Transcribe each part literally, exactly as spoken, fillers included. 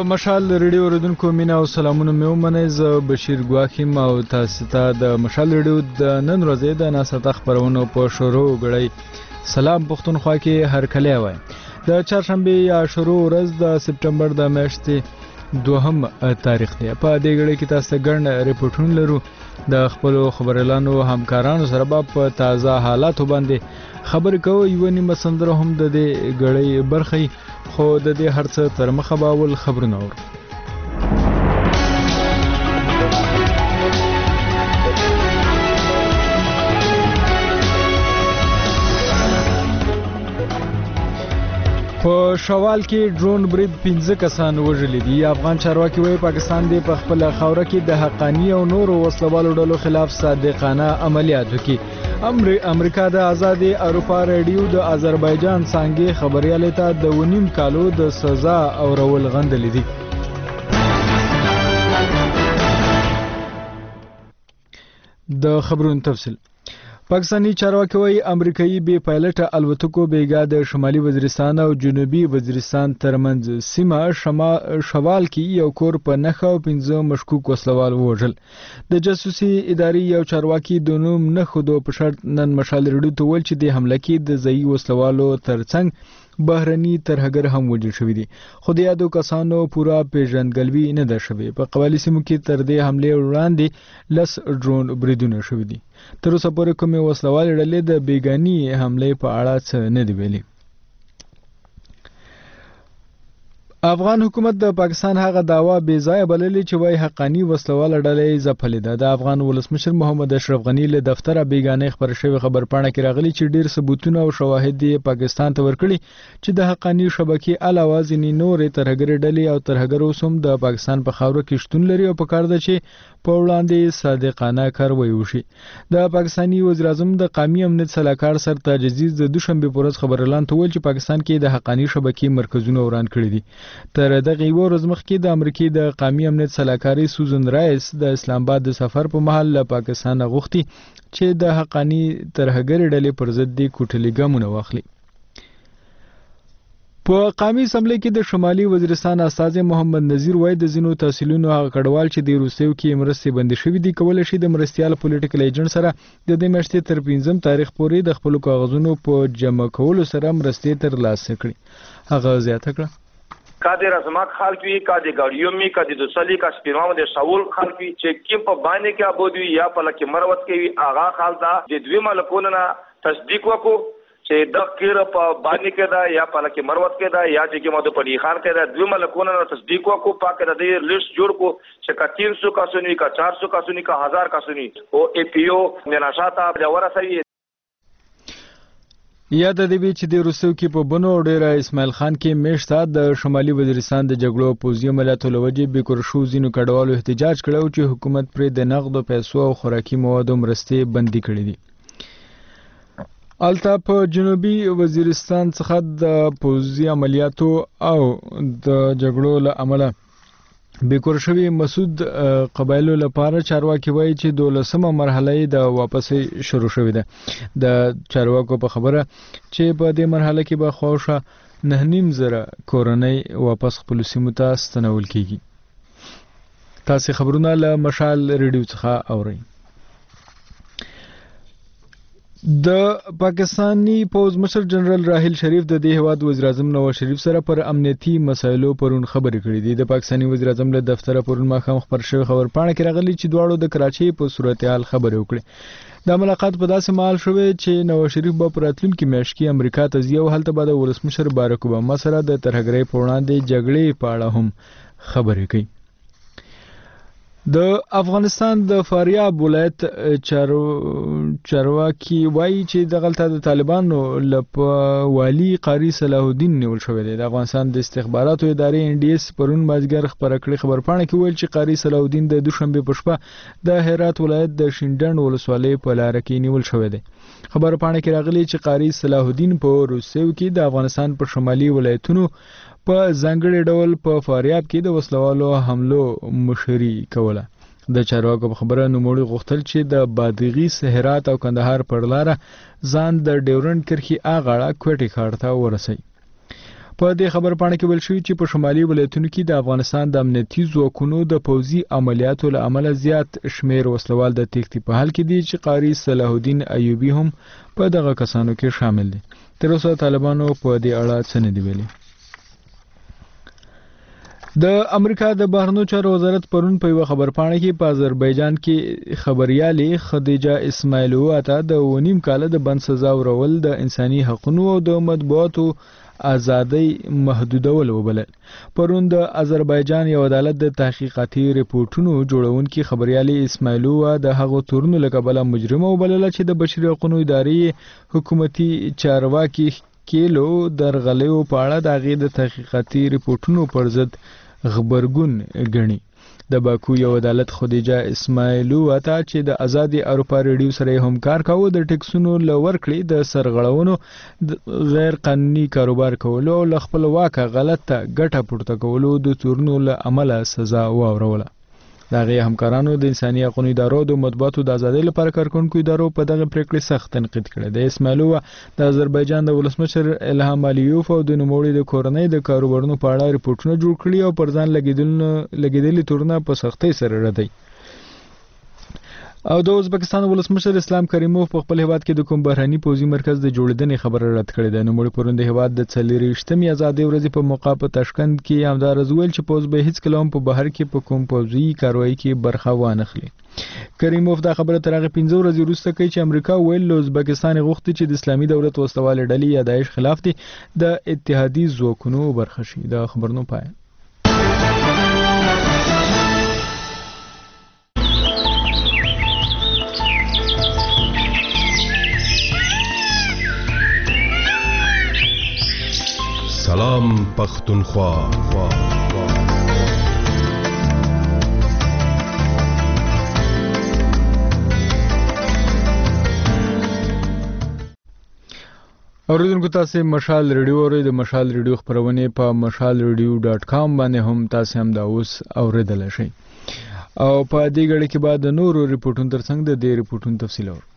د مشال ریډیو اوریدونکو مینا او سلامونه مې ومنئ. زه بشیر ګواښ یم او تاسو ته د مشال ریډیو د نن ورځې د ناڅاپه خپرونو په شروع غړی سلام پښتونخوا کې هرکلی وایم. د چهارشنبې یا شروع ورځ د سپټمبر د میاشتې دوهم تاریخ دی. په دې غړي کې تاسو ته ګڼ ریپورټونه لرو. د خپلو خبريالانو همکارانو سره په تازه حالاتو باندې خبرې کوو. یو نیمه سندره هم د دې غړي برخه، خو د دې هرڅه تر مخه باول خبرونه اورو. په شوال کې ډرون برید پنځه کسان وژلي دي. افغان چارواکي وایي پاکستان دی په خپل خاوره کې د حقانی او نورو وسلوالو ډلو خلاف صادقانه عملیات وکړي. امریکا د آزادي اروپا ریډیو د آذربایجان څنګه خبريالۍ ته د ونیم کالو د سزا او رول غندلې دي. د خبرونو تفصیل. پاکستانی چارواکي وایي امریکایي بي پایلټ الوتکو بیګا د شمالي وزیرستان او جنوبي وزیرستان ترمنځ سیمه شوال کې یو کور په نخښه او پنځه مشکوک وسلوال وژل. د جاسوسي ادارې یو چارواکي د نوم نه خودو په شرط نن مشال ریډیو ته ویل چې د حمله کې د ځایي وسلوالو ترڅنګ بهرني ترهګر هم وژل شوي دي، خو د یادو کسانو پوره پیژندګلوي نه ده شوې. په قبایلي سیمو کې تر دې حملې وړاندې لس ډرون بریدونه شوي دي. تر اوسه پورې کومې وسلوالې ډلې د بیګاني حملې په اړه څه نه دي ویلي. افغان حکومت د پاکستان هغه داوا بې ځایه بللې چې وایي حقانی وسلواله ډلې ځپلې ده. د افغان ولسمشر محمد اشرف غني له دفتره بیګانې خبر شوی خبرپاڼه کې راغلي چې ډیر ثبوتونه او شواهد یې پاکستان ته ورکړي چې د حقانی شبکې علاوه ځینې نورې ترهګرې ډلې او ترهګر اوس هم د پاکستان په خاوره کې شتون لري او په کار ده چې په وړاندې صادقانه کاروایی وشي. د پاکستاني وزیر اعظم د قومي امنیت سلاکار سر تاج عزیز د دوشنبه په ورځ خبريالانو ته ویل چې پاکستان کې د حقانی شبکې مرکزونه وران کړي دي. تر دغه یو ورځ مخکې د امریکای د قومي امنیت سلاکاري سوزن رایس د اسلام آباد د سفر په مهال له پاکستان غوښتي چې د حقانی ترهګر ډلې پر ضد د کوټلي ګامونه واخلي. په قومي اسمبلی کې د شمالي وزیرستان استاذ محمد نذیر وای د زینو تحصیلونو هغه کډوال چې د روسیو کې مرستې بندي شوې دي کولای شي د مرستيال پولیټیکل ایجنټ سره د دې میاشتې تر پنځم تاریخ پورې د خپل کاغذونو په جمع کولو سره مرستې ترلاسه کړي. هغه زیاته کړه کادر ازماک خلق وی کادر گاڑیوں میں کادر دوسلی کا سپیرماو د شاول خلق وی چې کیم په باندې کې ابودوی یا په لکه مروت کې وی آغا خالدا د دوی ملکونو تصدیق وکړو چې د کیر په باندې کې دا یا په لکه مروت کې دا یا چې کومه د پړی خان کې دا دوی ملکونو تصدیق وکړو پاک د دې لیست جوړ کو چې کا تین سو کا سنوي کا چار سو کا سنوي کا هزار کا سنوي او ای پی او نشاتا د ورسوي. یاد دی چې د روسیو کې په بنو ډیره اسماعیل خان کې میشته د شمالي وزیرستان د جګړو پوزي عملیاتو لوجه به کورشو زینو کډوالو احتجاج کړو چې حکومت پر د نقد پیسو او خوراکي موادو مرستې بندي کړې دي. الته په جنوبي وزیرستان څخه د پوزي عملیاتو او د جګړو له امله بیکور شوی مسعود قبایلو لپاره چارواکي وایي چې دولسمه مرحله د واپسې شروع شوې ده. د چارواکو په خبره چې په دې مرحله کې به خوښه نه نیم زره کورنۍ واپس خپل سیمو ته ستنول کیږي. تاسو خبرونه له مشال ریډیو څخه اورئ. د پاکستانی پوز مشر جنرال راحیل شریف د دې هواد وزیر اعظم نواز شریف سره پر امنیتي مسایلو پرون خبرې کړې دي. د پاکستانی وزیر اعظم له دفتره پرون ماښام خبر شوی خبرپاڼه کې راغلی چې دواړو د کراچۍ په صورتحال خبرې وکړې. دا ملاقات په داسې مهال شوی چې نواز شریف به په راتلونکي میاشت کې امریکا ته ځي او هلته به د ولسمشر بارک اوباما سره د ترهګرۍ په وړاندې جګړې په اړه هم خبرې کوي. د افغانستان د فاریاب ولایت چارواکي وایي چې دغلته د طالبانو له والي قاری صلاح الدین نیول شوی دی. د افغانستان د استخباراتو ادارې ان ډي اس پرون مازیګر خبره کړې خبرپاڼه کې ویل چې قاری صلاح الدین د دوشنبه په شپه د هرات ولایت د شینډنډ ولسوالۍ په لار کې نیول شوی دی. خبرپاڼه کې راغلی چې قاری صلاح الدین په روسیو کې د افغانستان په شمالي ولایتونو په ځانګړي ډول په فاریاب کې د وسلوالو حملو مشري کوله. د چارواکو په خبره نوموړي غوښتل چې د بادغیس، هرات او کندهار پر لاره ځان د ډیورنډ کرښې اغاړه کوټې ښار ته ورسوي. په دې خبر پاڼه کې ویل شوی چې په شمالي ولایتونو کې د افغانستان د امنیتي ځواکونو د پوځي عملیاتو له امله زیات شمیر وسلوال د تېښتې په حال کې دي چې قاری صلاح الدین ایوبي هم په دغه کسانو کې شامل دي. تر اوسه طالبانو په دې اړه څه نه دي ویلي. د امریکا د بهرنیو چارو وزارت پرون په یو خبرپاڼه کې په آذربایجان کې خبريالې خدیجه اسماعیلووا ته د ونیم کال د بند سزا ورول د انساني حقوقو او د مطبوعاتو ازادي محدودول وبلل. پرون د آذربایجان یو عدالت د تحقیقاتي ریپورتونو جوړونکي خبريالې اسماعیلووا د هغو تورونو لکبله مجرمه وبلل چې د بشري حقوقو ادارې حکومتي چارواکي کېلو درغلیو په اړه د هغې د تحقیقاتي ریپورتونو پر ضد خبرګون ګڼي. د باکو یو عدالت خدیجه اسماعیلووا ته چې د آزادي اروپا ریډیو سره هم کار کاوه د ټیکسونو لور کړی د سرغړونو غیر قانوني کاروبار کولو او خپل واکه غلطه ګټه پورته کولو د تورنو له عمله سزا واوروله. د هغې همکارانو د انساني حقوقو ادارو د مطبوعاتو د ازادۍ لپاره کارکوونکو ادارو په دغه پریکړې سخت تنقید کړی. د اسماعیلووا د آذربایجان د ولسمشر الهام الیوف او د نوموړي د کورنۍ د کاروبارونو په اړه ریپورتونه جوړ کړي او پر ځان لګېدلي تورونه په سختۍ سره ردوي. او د ازبکستان ولسمشر اسلام کریموف په خپل هیواد کې د کوم بهراني پوځي مرکز د جوړیدنې خبره رد کړې ده. نوموړي پرون د هیواد د څلېرویشتمې ازادۍ ورځې په موقع په تاشکند کې همدارز ویل چې پوځ به هیڅکله هم په بهر کې په کوم پوځي کاروایي کې برخه وانخلي. کریموف دا خبره تر هغې پنځه ورځې وروسته کوي چې امریکا ویل له ازبکستان غوښتي چې د اسلامي دولت وسلوالې ډلې یا داعش خلاف دي د اتحادي ځواکونو برخه شي. د خبرونو پای. سلام پختونخوا. اوریدونکو تاسو مشال ریډیو اورئ. د مشال ریډیو خبرونه په مشال ریډیو ډاټ کام باندې هم تاسو هم دا اوس اوریدل شئ. او په دې غړي کې بعد د نورو ریپورتونو ترڅنګ د دې ریپورتونو تفصیل اور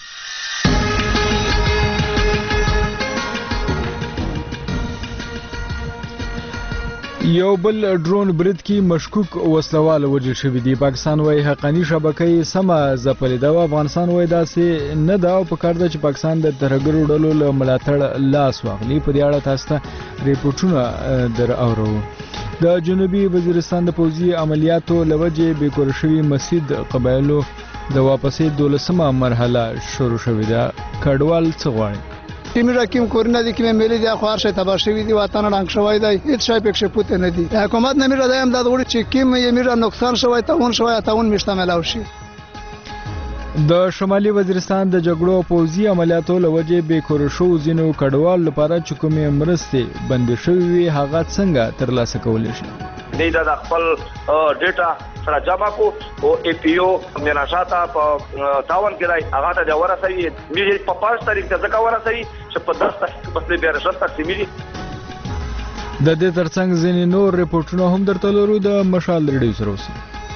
یو بل ډرون برید کې مشکوک وسلوال وژل شوی دی. پاکستان وايي حقانی شبکې سم ځپلې ده او افغانستان وايي داسې نه ده او په کار ده چې پاکستان د ترهګرو ډلو له ملاتړ لاس واخلي. په دې اړه تاسو ته ریپورتونه در اورو. د جنوبي وزیرستان د پوځي عملیاتو لوجه بیکور شوی مسجد قبایلو د واپسې دولسمه مرحله شروع شوې ده. کډوال څه غواړي؟ تیمیر کیم کورونه دي کې ملي دي خو هر شي تباہ شوی دي وطن رنګ شوی دی هیڅ شي پکښه پوت نه دي. حکومت نه میره دایم د وړي چې کیم یې میره نقصان شوی ته اون شوی ته اون مشتمل او شي. د شمالي وزیرستان د جګړو پوځي عملیاتو لوجه بیکور شو زینو کډوال لپاره چې کومې مرستې بند شوی هغه څنګه ترلاسه کولای شي؟ د د خپل ډیټا سره جمع کو او ای پی او مینا شاته په تاون کې راي هغه ته د ورسوي میږي په پاس تاریخ ته ځکه ورسوي چې په دس تاریخ بس به راشد تقسیمي. د دې ترڅنګ ځینې نور ریپورتونه هم درته لرو د مشال ریډیو سره اوسئ.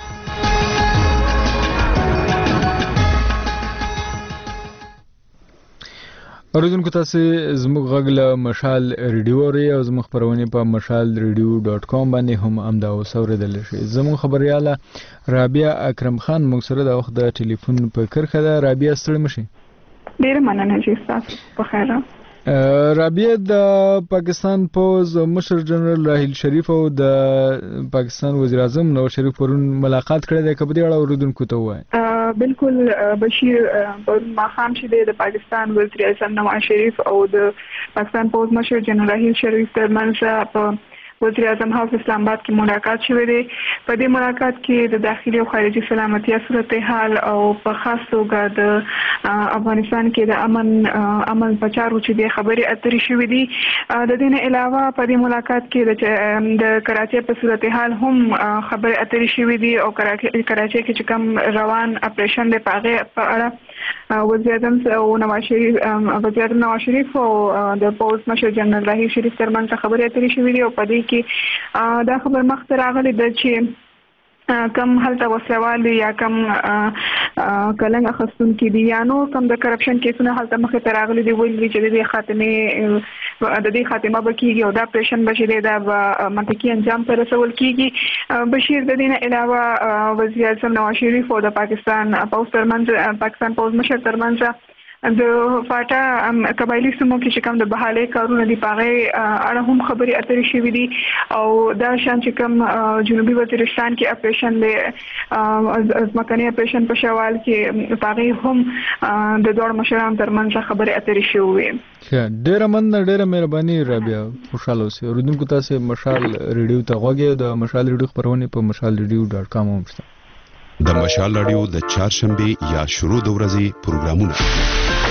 اوریدونکو تاسو زموږ غږ له مشال ریډیو اورئ او زموږ خبرونه په مشال ریډیو ډاټ کام باندې هم امدا اوس اوریدل شي. زموږ خبرياله رابعه اکرم خان موږ سره د وخت د ټلیفون په کرخه ده. رابعه ستړي مشي. ډیر مننه چې تاسو په خیر. رابعه د پاکستان پوز مشر جنرال راحیل شریف او د پاکستان وزیر اعظم نواز شریف پرون ملاقات کړې ده. کبدي اړه اوریدونکو ته وایي. بالکل بشیر پر ماخام چې د پاکستان وزیر اعظم نواز شریف او د پاکستان پوز مشر جنرال راحیل شریف ترمنځ په وزیر اعظم هاوس اسلام آباد کې ملاقات شوې ده. په دې ملاقات کې د داخلي او خارجي سلامتي صورتحال او په خاص توګه د افغانستان کې د امن امن په چارو چې د خبرې اترې شوې دي. د دې نه علاوه په دې ملاقات کې د کراچۍ په صورتحال هم خبرې اترې شوې دي او کراچۍ کې چې کوم روان اپریشن دی په هغه په اړه وزیر اعظم او نواز شریف وزیر اعظم نواز شریف او د پوز مشر جنرال راحیل شریف ترمنځ خبرې اترې شوې دي او په دې کې دا خبر مخ ته راغلی ده چې کم هلته وسلوال یا کم کلنګ اخستونکي دي یا نو کوم د کرپشن کیسونه هلته مخې ته راغلي دي ویلي چې د خاتمه د دې خاتمه به کیږي او دا اپریشن به شي د منطقي انجام ته رسول کیږي. بشیر د دې نه علاوه وزیر اعظم نواز شریف او د پاکستان پوز ترمنځ پاکستان پوز مشر ترمنځ د فاټا قبایلی سیمو کې چې کوم د بحالې کارونه دي پاغه اړه هم خبري اترې شوې دي او دا شان چې کوم جنوبي وزیرستان کې اپریشن دی ځمکني اپریشن په شوال کې پاغه هم د دوړ مشران ترمنځ خبري اترې شوې. ډیره من ډیره مهرباني رابیا خوشاله اوسئ. اوریدونکو تاسو مشال ریډیو ته غوږی د مشال ریډیو خبرونه په مشال ریډیو ډاټ کام هم شته. د مشال ریډیو د چهارشنبه یا شروع د ورځې پروګرامونه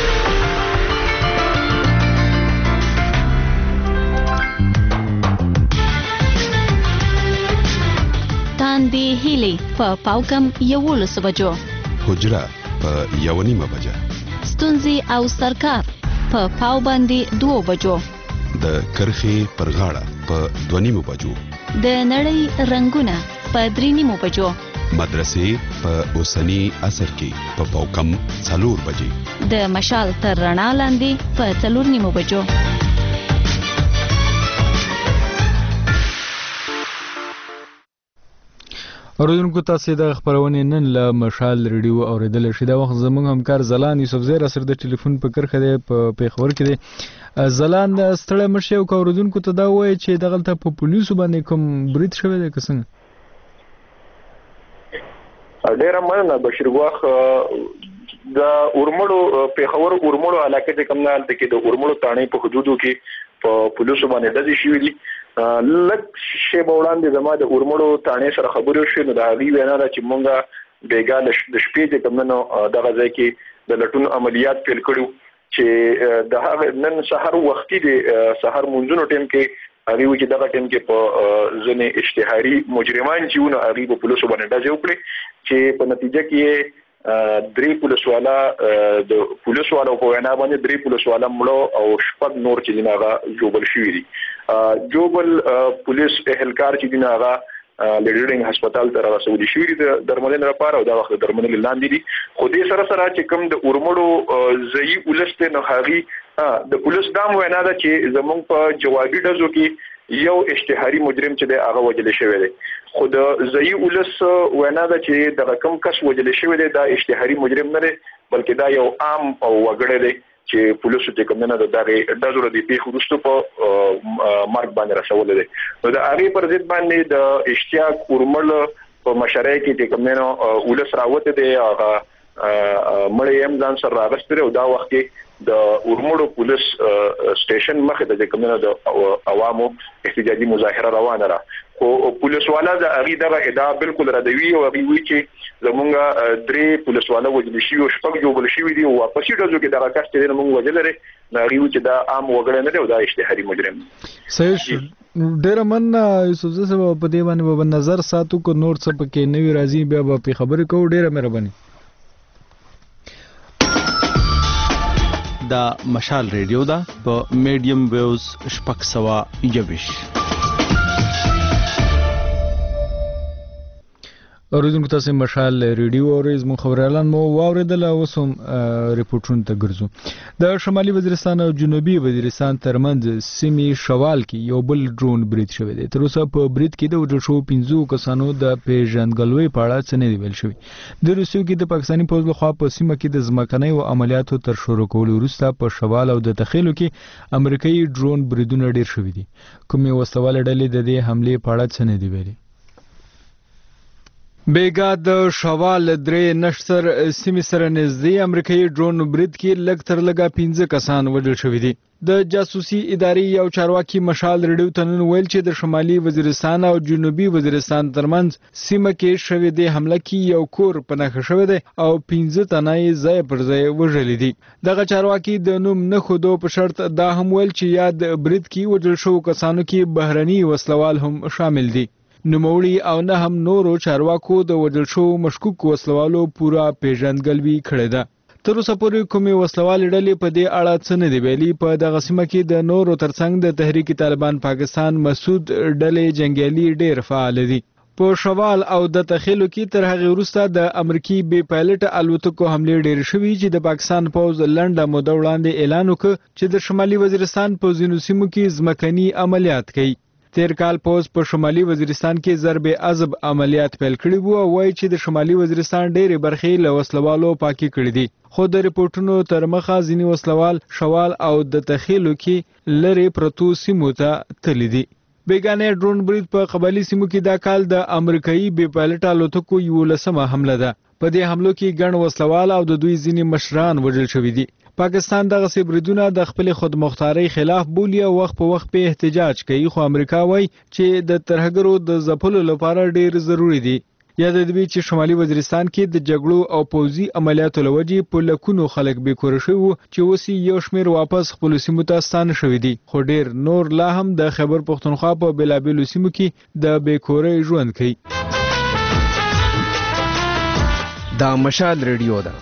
تاندې هیلې په پاوکم یوولس بجو، حجره په یو نیمه بجه، ستونزې او سرکار په پاو باندې دوه بجو، د کرخې پر غاړه په دوه نیمه بجو، د نړۍ رنگونه په درې نیمه بجو، مدرسې په اوسنی عصر کې په پاوکم څلور بجې، د مشال تر رڼا لاندې په څلور نیمه بجو. اوریدونکو تاسو د خبرونه نن له مشال ریډیو اوریدل شي. دا وخت زموږ همکار زلان یوسف زیر سره د ټلیفون په کرخه دی په پیښور کې دی. زلان ستړی مشه او اوریدونکو ته دا وایي چې دغلته په پولیسو باندې کوم برید شوی دی که څنګه؟ ډیره مننه بشیر واخ. د اورمړو پیښور اورمړو علاقې کې کوم نه د کې د اورمړو تانې په حدودو کې په پولیسو باندې دزي شوی دي. لک شی وړاندې زما د اورمړو تانې سره خبرې شوې نو دا غي وینا چې مونږه بیګا د شپې د کمنو دغه ځای کې د لټون عملیات پیل کړو چې د هغه نن سحر وختي د سحر مونږونو ټیم کې هغه وی چې دغه ټیم کې په ځنې اشتهاري مجرمان چې ونه هغه په پولیسو باندې دځو کړی چې په نتیجه کې درې پولیس والا د پولیس والا په وینا باندې درې پولیس والا مړو او شپږ نور چې دغه جوبل شوی دي. جوبل پولیس اهلکار چې دغه لیډرینګ هسپتال ته راوړل شوی دي د درملنې لپاره او دا وخت درملنې لاندې دي. خو دې سره سره چې کوم د اورمړو ځای ولسته نه هغه د پولیس دام وینا ده چې زمونږ په جوابي ډزو کې یو اشتهاري مجرم چې د هغه وجل شوی دی. خو د ځای ولس وینا ده چې د رقم کس وجل شوی دی دا اشتهاري مجرم نه دی بلکې دا یو عام او وګړی دی چې پولیسو ته کوم نه د دغه دزور دی په خصوصو په مارک باندې رسول دي. نو د هغه پر ضد باندې د اشتیاق اورمړ په مشرۍ کې کوم نه ولس راوته دی هغه مړی هم ځان سره راغستره او دا وخت کې د اورمړو پولیس سټیشن مخه د کوم نه د عوامو احتجاجي مظاهره روانه را خو پولیس والا د هغه دغه ادعا بالکل ردوي او هغه وی چې زمونږ درې پولیس والا وجل شي او شپږ جوړ شي دي او واپس ډزو کې دغه کس چې موږ وجل لري هغه وی چې دا عام وګړي نه دی او دا اشتهاري مجرم. صحیح. ډېر من یوسف زه په دې باندې په نظر ساتو کو نور څه پکې نوی راځي بیا په خبرې کوو. ډېر مهرباني. دا مشال ریډیو دا په میډیم ویوز شپږ سوه یویش. اوریدونکو تاسو مشال ریډیو اوریز مو خبرالان مو واوریدل او سم ریپورتونه ته ګرځو. د شمالي وزیرستان او جنوبي وزیرستان ترمنځ سیمې شوال کې یو بل ډرون برید شوی دی. تر اوسه په برید کې د وجل شو پنځو کسانو د پیژندګلوي په اړه څه نه دی ویل شوی. د روسیو کې د پاکستاني پوځ لخوا په سیمه کې د ځمکنۍ او عملیاتو تر شروع کولو وروسته په شوال او د تخیلو کې امریکایي ډرون بریدونه ډیر شوی دي. کومې وسوال ډلې د دې حمله په اړه څه نه دی ویلي. بیګا د شوال درې نشتر سیمې سره نږدې امریکایي ډرون برید کې لږ تر لږه پنځه کسان وژل شوي دي. د جاسوسي ادارې یو چارواکي مشال ریډیو ته نن ویل چې د شمالي وزیرستان او جنوبي وزیرستان ترمنځ سیمه کې شوې د حمله کې یو کور په نښه شوی دی او پنځه تنه یې ځای پر ځای وژلي دي. دغه چارواکي د نوم نه ښودو په شرط دا هم ویل چې یاد برید کې وژل شوو کسانو کې بهرني وسلوال هم شامل دي. نوموړي او نه هم نورو چارواکو د وژل شوو مشکوک وسلوالو پوره پیژندګلوي کړې ده. تر اوسه پورې کومې وسلوالې ډلې په دې اړه څه نه دي ویلي. په دغه سیمه کې د نورو ترڅنګ د تحریک طالبان پاکستان مسعود ډلې جنګیالي ډېر فعال دي. په شوال او د تخیلو کې تر هغه وروسته د امریکای بي پایلټ الوتکو حمله ډېر شوې چې د پاکستان پوز لنډه موده وړاندې اعلان وکړ چې د شمالي وزیرستان په ځینو سیمو کې ځمکني عملیات کوي. تیر کال پوز په شمالي وزیرستان کې ضرب عذب عملیات پیل کړي وو او وایي چې د شمالي وزیرستان ډېرې برخې له وسلوالو پاکي کړي دي. خو د ریپورتونو تر مخه ځینې وسلوال شوال او د تخیلو کې لري پرتو سیمو ته تللي دي. بیگانه ډرون برید په قبایلی سیمو کې دا کال د امریکایي بي پایلټ الوتکو یولسمه حمله ده. په دې حملو کې ګڼ وسلوال او د دوی ځینې مشران وژل شوي دي. پاکستان دغه سي بریدونه د خپل خودمختاري خلاف بولي او وخت په وخت په احتجاج کوي، خو امریکا وایي چې د ترهګرو د ځپلو لپاره ډیر ضروری دي. یاد دې چې شمالي وزیرستان کې د جګړو او پوځي عملیاتو لوجې په لکونو خلک به کور شوی وو چې اوس یو شمیر واپس خپل سیمو ته ستانه شوی دي، خو ډیر نور لا هم د خیبر پښتونخوا په بلابلو سیمو کې د بیکوري ژوند کوي. دا مشال ریډیو ده.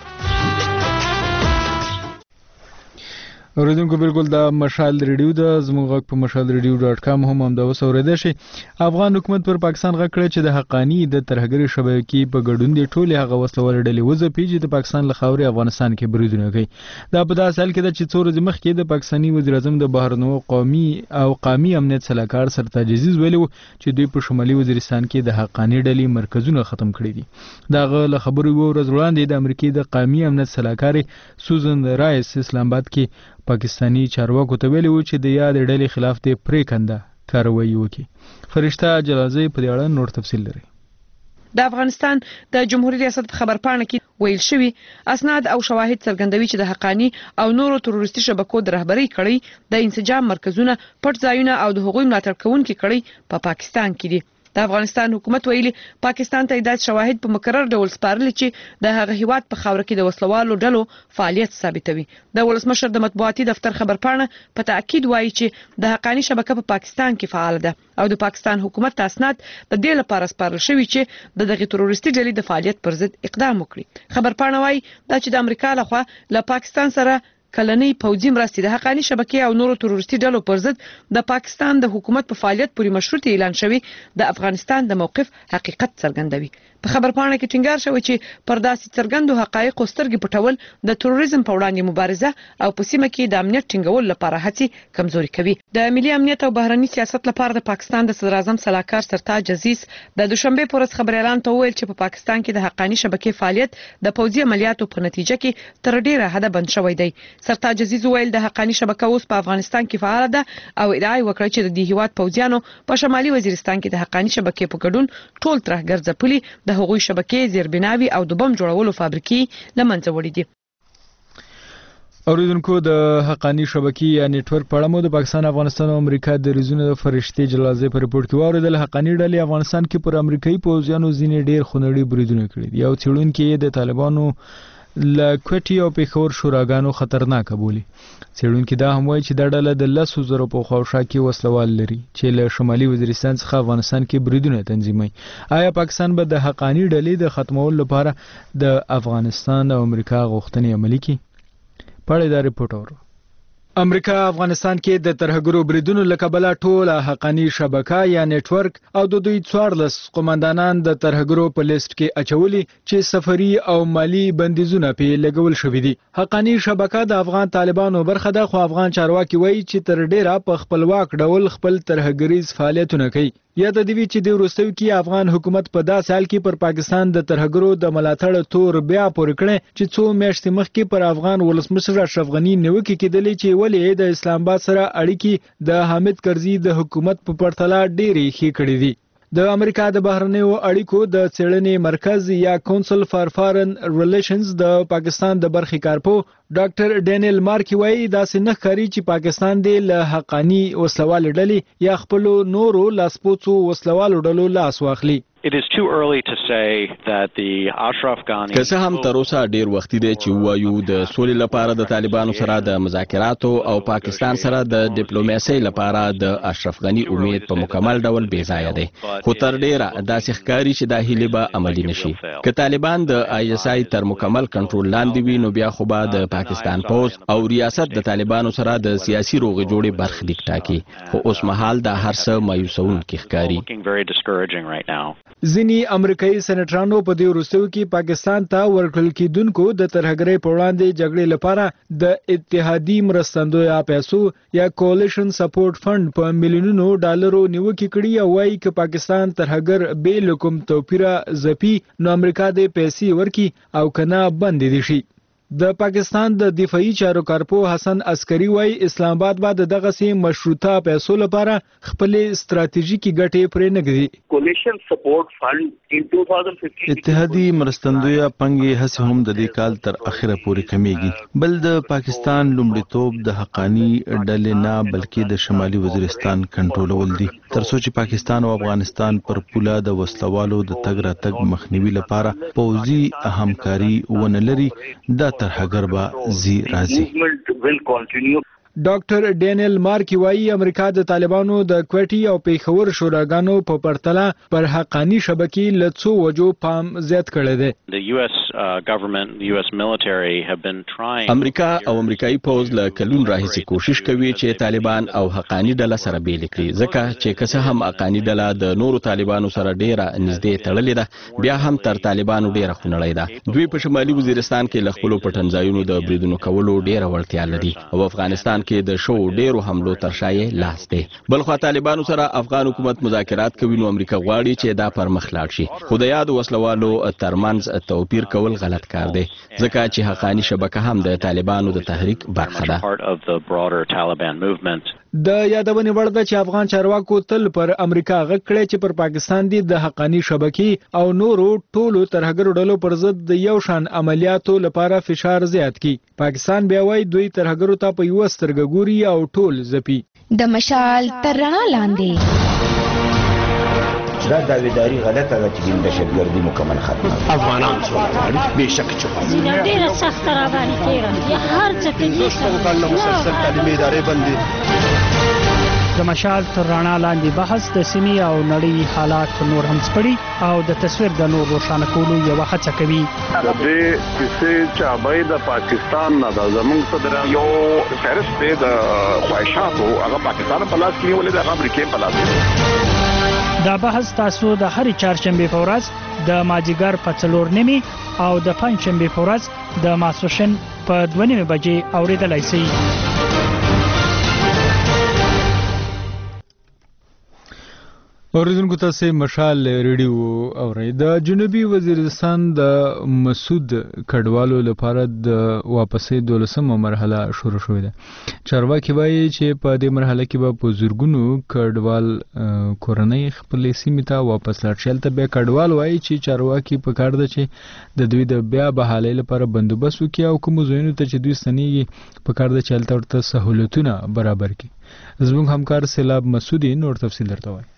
اوریدونکو بالکل د مشال ریډیو د زموږ غږ په مشال ریډیو ډاټ کام هم هم دا وسوریدل شي. افغان حکومت پر پاکستان غږ کړی چې د حقانی د ترهګری شبکې په ګډون دي ټول هغه وسلوال ډلې وځپي چې د پاکستان له خاورې افغانستان کې بریدونه کوي. دا په داسې حال کې ده چې څو ورځې مخکې د پاکستاني وزیر اعظم د بهرنیو قومي او قومي امنیت سلاکار سرتاج عزیز ویلي چې دوی په شمالي وزیرستان کې د حقانی ډلې مرکزونه ختم کړي دي. داغه له خبرو ورځ وړاندې د امریکای د قومي امنیت سلاکار سوزن رایس اسلام آباد کې پاکستانی چارواکو ته ویلي و چې د یاد ډلې خلاف د پریکنده کاروایی وکړي. فرشته جلازی په دې اړه نور تفصیل لري. د افغانستان د جمهوریت ریاست په خبرپاڼه کې ویل شوی اسناد او شواهد څرګندوي چې د حقانی او نورو تروریستي شبکو د رهبری کړي د انسجام مرکزونه پټ ځایونه او د حقوقي ملاتړ کوونکي کړي په پاکستان کې دي. د افغانستان حکومت ویلي پاکستان ته د شواهد په مکرر ډول سپارل چې د هغه هیواد په خاور کې د وسلوالو ډلو فعالیت ثابتوي. د ولسمشر د مطبوعاتي دفتر خبرپاڼه په تاکید وایي چې د حقانی شبکه په پاکستان کې فعال ده او د پاکستان حکومت اسناد د دې لپاره سپارل شوی چې د دغه تروریستي ډلې د فعالیت پر ضد اقدام وکړي. خبرپاڼه وایي دا چې د امریکا لخوا له پاکستان سره کلنۍ پوځي مرستې د حقانی شبکې او نورو تروریستي ډلو پر ضد د پاکستان د حکومت په فعالیت پورې مشروط اعلان شوی د افغانستان د موقف حقیقت څرګندوي. په خبرپاڼه کې ټینګار شوی چې پر داسې څرګندو حقایقو سترګې پټول د تروریزم په وړاندې مبارزه او په سیمه کې د امنیت ټینګول لپاره هڅې کمزوري کوي. د ملي امنیت او بهرنی سیاست لپاره د پاکستان د صدر اعظم سلاکار سرتاج عزیز د دوشنبه پر ورځ خبري اعلان ته ویل چې په پاکستان کې د حقانی شبکې فعالیت د پوځي عملیاتو په نتیجه کې تر ډیره حد بند شوی دی. سرتاج عزیز ویل د حقانی شبکه اوس په افغانستان کې فعال ده او ادعا وکړه چې د دې هیواد پوځیانو په شمالي وزیرستان کې د حقانی شبکې په ګډون ټول ترهګر ځپلي د هغوی شبکې زیربناوي او د بم جوړولو فابریکې لمنځه وړي دي. اوریدونکو د حقانی شبکې یا نیټورک په اړه مو د پاکستان، افغانستان او امریکا د ریزونو د فرشتي جلازه په رپورت کې واوریدل. حقانی ډلې افغانستان کې پر امریکایي پوځیانو ځینې ډیر خونړي بریدونه کړي دي او څېړونکي د طالبانو ل کوټي او پیښور شوراګانو خطرناک بولي. څېړونکي دا هم وایي چې دا ډله د لسو زرو په خواوشا کې وسلوال لري چې له شمالي وزیرستان څخه افغانستان کې بریدونه تنظیموي. آیا پاکستان به د حقانی ډلې د ختمولو لپاره د افغانستان او امریکا غوښتنې عملي کړي؟ پړې دا ریپورت اورو. امریکا افغانستان کې د ترهګرو بریدونو لکبله ټوله حقانی شبکه یا نیټورک او د دوی څوارلس قومندانان د ترهګرو په لیست کې اچولي چې سفري او مالی بندیزونه پې لګول شوي دي. حقانی شبکه د افغان طالبانو برخه ده، خو افغان چارواکي وایي چې تر ډیره په خپلواک ډول خپل ترهګریز فعالیتونه کوي. یاد دی وی چې د وروستیو کې افغان حکومت په داسې حال کې پر پاکستان د ترهګرو د ملاتړ تور بیا پورې کړی چې څو میاشتې مخکې پر افغان ولسمشر اشرف غنی نیوکې کېدلې چې ولې د اسلام آباد سره اړیکې د حامد کرزي د حکومت په پرتله ډېرې ښې کړې دي. د امریکا د بهرنیو اړیکو د څېړنې مرکز یا کونسل فار فارن ریلیشنز د پاکستان د برخې کارپو ډاکټر ډینیل مارکی وایي داسې نه ښکاري چې پاکستان د له حقانی وسلوال ډلې یا خپل نورو لاسپوڅو وسلوالو ډلو لاس واخلي. It is too early to say that the Ashraf Ghani که څه هم تر اوسه ډیر وختي دی چې وایو د سولې لپاره د طالبانو سره د مذاکراتو او پاکستان سره د ډیپلوماسۍ لپاره د اشرف غنی امید په مکمل ډول بې ځایه دی، خو تر ډیره داسې ښکاري چې دا هیلې به عملي نشي. که طالبان د آی اس آی تر مکمل کنټرول لاندې وي نو بیا خو به د پاکستان پوز او ریاست د طالبانو سره د سیاسي روغې جوړې برخلیک ټاکي، خو اوس مهال دا هر څه مایوسونکي ښکاري. ځینی امریکایي سېنیټرانو په دې وروستیو کې پاکستان ته ورکړل کېدونکو د ترهګرۍ په وړاندې جګړې لپاره د اتحادي مرستندویه پیسو یا کولیشن سپورټ فند په میلیونونو ډالرو نیوکې کړي او وايي چې پاکستان ترهګر بې کوم توپیره ځپي نو امریکا دې پیسې ورکړي او کنه بند دي شي. د پاکستان د دفاعي چارو کارپو حسن عسکري وايي اسلام آباد بعد دغه سي مشروطه پیسو لپاره خپل ستراتیژیکي ګټې پرې نه ګرځي. کولیشن سپورټ فند ان دوه هزار پنځه اتحادي مرستندویه پنګي هڅه هم د دې کال تر اخره پورې کمیږي. بل د پاکستان لومړیتوب د حقانی ډلې نه بلکې د شمالي وزیرستان کنټرولول دي تر څو چې پاکستان او افغانستان پر پوله د وسلوالو د تګ راتګ مخنیوي لپاره پوځي همکاري ونه لري. دا ترهګر به زی راځي. ډاکټر ډینیل مارکی وايي امریکا د طالبانو د کوټي او پیښور شوراګانو په پرتله پر حقانی شبکې لڅو وجو پام زیات کړی دی. The U S uh, government, the U S military have been trying امریکا او امریکایي پوز له کلون راهیسې کوشش کوي چې طالبان او حقانی ډله سره بیل کړي ځکه چې که هم حقانی ډله د نورو طالبانو سره ډیره نږدې تړلې ده بیا هم تر طالبانو ډیره خونړۍ ده. دوی په شمالي وزیرستان کې له خپلو پټنځایونو د بریدونو کولو ډیره وړتیا لري او افغانستان کې د شو ډیرو حملو تر شایې لاس دی. بلخو طالبانو سره افغان حکومت مذاکرات کوي نو امریکا غواړي چې دا پر مخ لاړ شي. خو د یاد وسلوالو ترمنځ توپیر کول غلط کار دی ځکه چې حقانی شبکه هم د طالبانو د تحریک برخه ده. د یادونې وړ ده چې افغان چارواکو تل پر امریکا غږ کړی چې پر پاکستان دي د حقانی شبکې او نورو ټولو ترهګرو ډلو پر ضد د یو شان عملیاتو لپاره فشار زیات کړي. پاکستان بیا وايي دوی ترهګرو ته په یو سترګه ګوري او ټول ځپي. د مشال تر رڼا لاندې دا داویداری غلطه ده چې د دهشتګردي مکمل ختمه افغانان څوک به شک چوکا ډیره سخت را باندې تیرا هر څه کې څنګه مسلسل تعلیمي ادارې بندي. د مشال تر رڼا لاندې بحث د سیمې او نړۍ حالات نور هم سپړي او د تصویر د نور روښانه کولو یو هڅه کوي. د دې کیسې چې د پاکستان نه د زمونږ صدر یو فهرست دی د خواهشاتو هغه پاکستان په لاس کې ولې د امریکا په لاس کې. دا بحث تاسو د هرې چهارشنبې په ورځ د مازدیګر په څلور نیمې او د پنجشنبې په ورځ د ماسپښین په دوه نیمې بجې اورېدلی شئ. اوریدونکو تاسو مشال ریډیو اورئ. د جنوبي وزیرستان د مسعود کډوالو لپاره د واپسې دولسمه مرحله شروع شوې ده. چارواکي وایي چې په دې مرحله کې به په زورګونو کډوال کورنۍ خپلې سیمې ته واپس لاړ شي. هلته بیا کډوال وایي چې چارواکي په کار ده چې د دوی د بیا بحالۍ لپاره بندوبست وکړي او کومو ځایونو ته چې دوی ستنېږي په کار ده چې هلته ورته سهولتونه برابر کړي. زموږ همکار سیلاب مسعودي نور تفصیل درته وایي.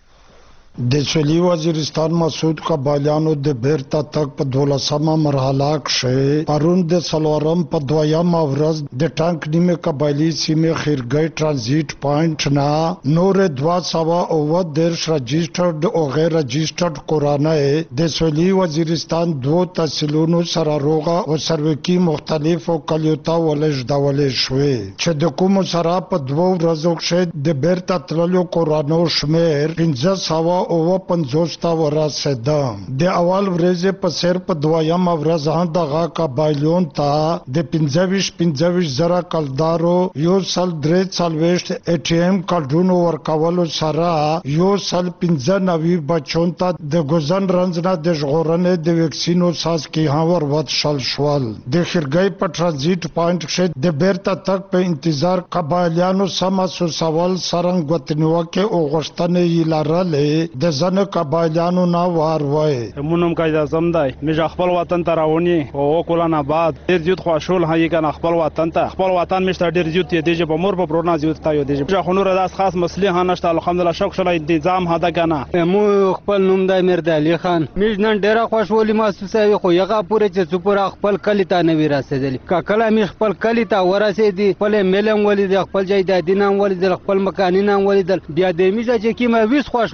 د سویلي وزیرستان مسعود قبایلیانو د بیرته تک په دولسمه مرحله کې پرون د څلورم په دویمه ورځ د ټانک نیمه قبایلی سیمې خیرګۍ ترانزیټ پوینټ نه نور دوه سوه اووه دېرش رجسټرډ او غیر رجسټرډ کورنۍ د سویلي وزیرستان دوه تحصیلونو سره روغه او سروکي مختلفو کلیو ته ولېږدولې شوې چې د کوم سره په دوه ورځو کې د بیرته تللو کورنۍ شمېر پنځه سوه او پنځوس ته ورسېده. د اول ورځې په سر په دویمه ورځ هم دغه قبایلیون ته د پنځه ویشت پنځه ویشت زره کلدارو یو سل درې څلوېښت ای ټي ایم کارډونو ورکولو سره یو سل پنځه نوي بچون ته د ګوزن رنځ نه د ژغورنې د ویکسینو څاڅکي هم ورودشل شول. د خیرګۍ په ترانزیټ پوینټ کې د بیرته تګ په انتظار قبایلیانو سمه سوسول څرنګ وطنیوکې او غوښتنې یې لرلې. د زنه قبایلیانو نه وار وای مونږ کایدا زم دی مې خپل وطن ته راونی او کولان آباد ډیر زیات خوشحال هي کنه خپل وطن ته خپل وطن مشته ډیر زیات دی چې په مور په پرونا زیات تا یو دی چې خنور داس خاص مسلې ها نشته الحمدلله شکر شل انتظام هدا کنه مو خپل نوم د امیر علي خان مې نن ډیر خوشحالي محسوسوي خو یغه پوره چې څوپره خپل کلی ته نه ورسېدل کله مې خپل کلی ته ورسېدي خپل ملم ولید خپل جای د دینام ولید خپل مکانینام ولید بیا د میزه چې کیمه ویس خوشحالي د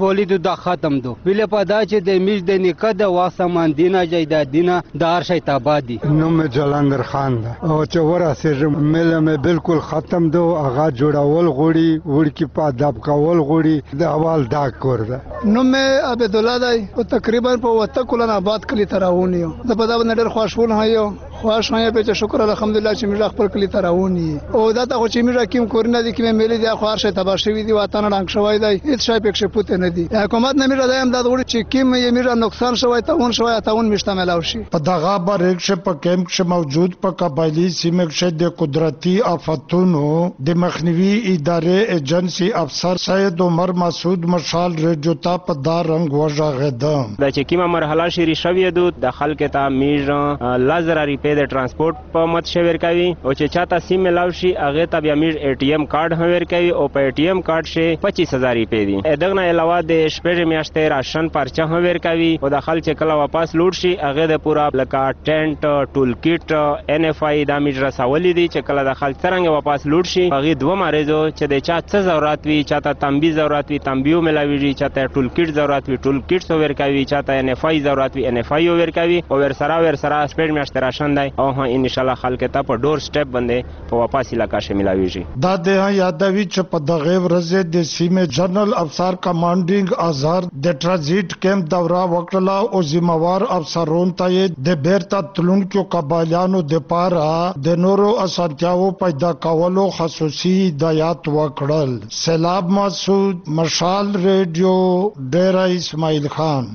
کا ختم دو ویله پدا چې د میش د نیکه د واسمان دینه جیدا دینه د هر شي تابادي نو مې جلندر خان ده او چې ورسېږم مله مې بالکل ختم دو هغه جوړول غوړي ورکی په ادب کول غوړي د اول دا کور ده نو مې عبد الله دی او تقریبا په وته کولن آباد کلی تراونیو د په دا باندې ډېر خوشحال هایو خوش هایو په شکر الحمدلله چې موږ خپل کلی تراونی او دا ته چې موږ کوم کورنه دي کې ملي دي خو هر شي تبا شوی دي وطن رنګ شوی دی هیڅ شي پکې پوت نه دي حکومت نه موږ دایم دا وړي چې کوم یې موږ نقصان شوی ته اون شوی ته اون مشتمل او شي په دغه بریک ش په کیمپ ش موجود په قبایلی سیمه ش د قدرتي آفاتونو د مخنیوي ادارې ایجنسی افسر سید عمر مسعود مشال رجوتا په دا رنګ وژغدم د چې کیمه مرحله شری شوی دو د خلک ته میژ لازر ریپې د ترانسپورت په مت شویر کوي او چې چاته سیم ملاو شي هغه ته بیا میژ ای ټی ایم کارت هویر کوي او په ای ټی ایم کارت شي پچیس هزار روپۍ دي دغه علاوه د شپږ میاشتې راشن پرچه هویر کوي او د خلک کله واپس لوټ شي هغه د پورا لکه ټینټ ټول کیټ ان اف آی د میژ رسولې دي چې کله د خلک څنګه واپس لوټ شي هغه دوه مریضو چې د چا څه ضرورت وي چاته تنبیه ضرورت وي تنبیه ملاوي چاته ټول کیټ ضرورت وي ټول کیټ هویر کوي چاته ان اف آی ضرورت وي ان اف آی هویر کوي او ور سره ور سره شپږ میاشتې راشن او ها ان شاء الله خلک ته په ډور سټپ باندې په واپس علاقہ شاملويږي دا د یادوي چې په دغه ورځ د سیمه جنرال افسر کمانډینګ آزار د ترانزیت کیمپ دوره وکړه او ذمہوار افسرون ته د بیرته تلونکو قبایلیانو د پاره د نورو اسانتیاو پیدا کولو خصوصي هدایت وکړل. سیلاب مسعود، مشال ریډیو، ډیره اسماعیل خان.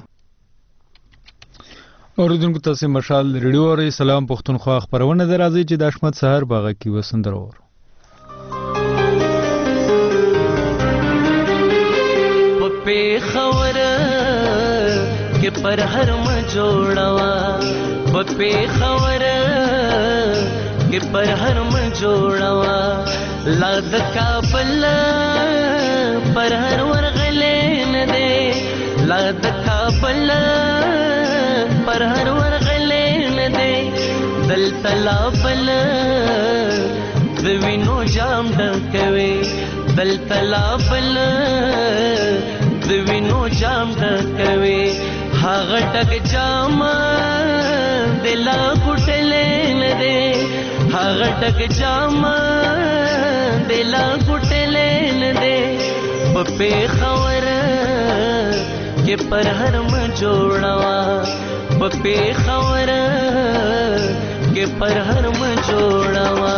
اوریدونکو تاسو مشال ریډیو او سلام پښتونخوا خبرونه درازي چې د احمد سحر باغ کې وسندرور په خبر کې پر هر م جوړوا په خبر کې پر هر م جوړوا لا د کابل پر هر ورغلې نه دې لا د کابل پر هر ورغلې نه دې دل تلا بل د وینو جام ډکوي دل تلا بل د وینو جام ډکوي هغه ټک جام دلا ګټلې نه دې هغه ټک جام دلا ګټلې نه دې په خبر کې پر هر م جوړوا په خبر کې پر هر م جوړوا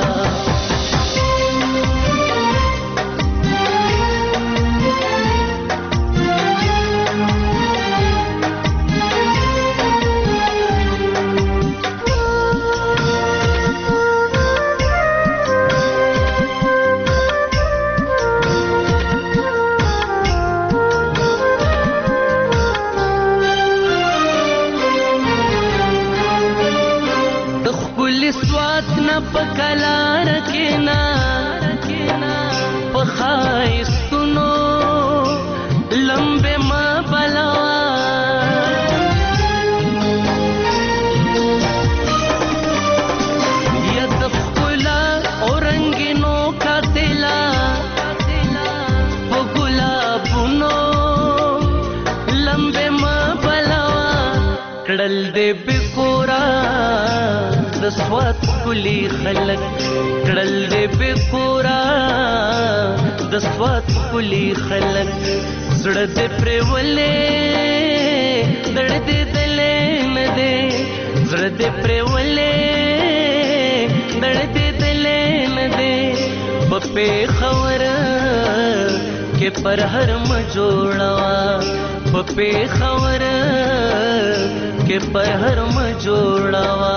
پکلار کینا پخایستونو لمبه ما بلوا ید خلا اورنګینو کاتلا په ګلابونو لمبه ما بلوا کړل دې بکورا د سوات کلی خلق کړل دې بکورا د سوات کلی خلق زړه دې پرولې دړ دې دلې نه دې زړه دې پرولې دړ دې دلې نه دې په خبر کې پر هر م جوړوا په خبر کې پر هر م جوړوا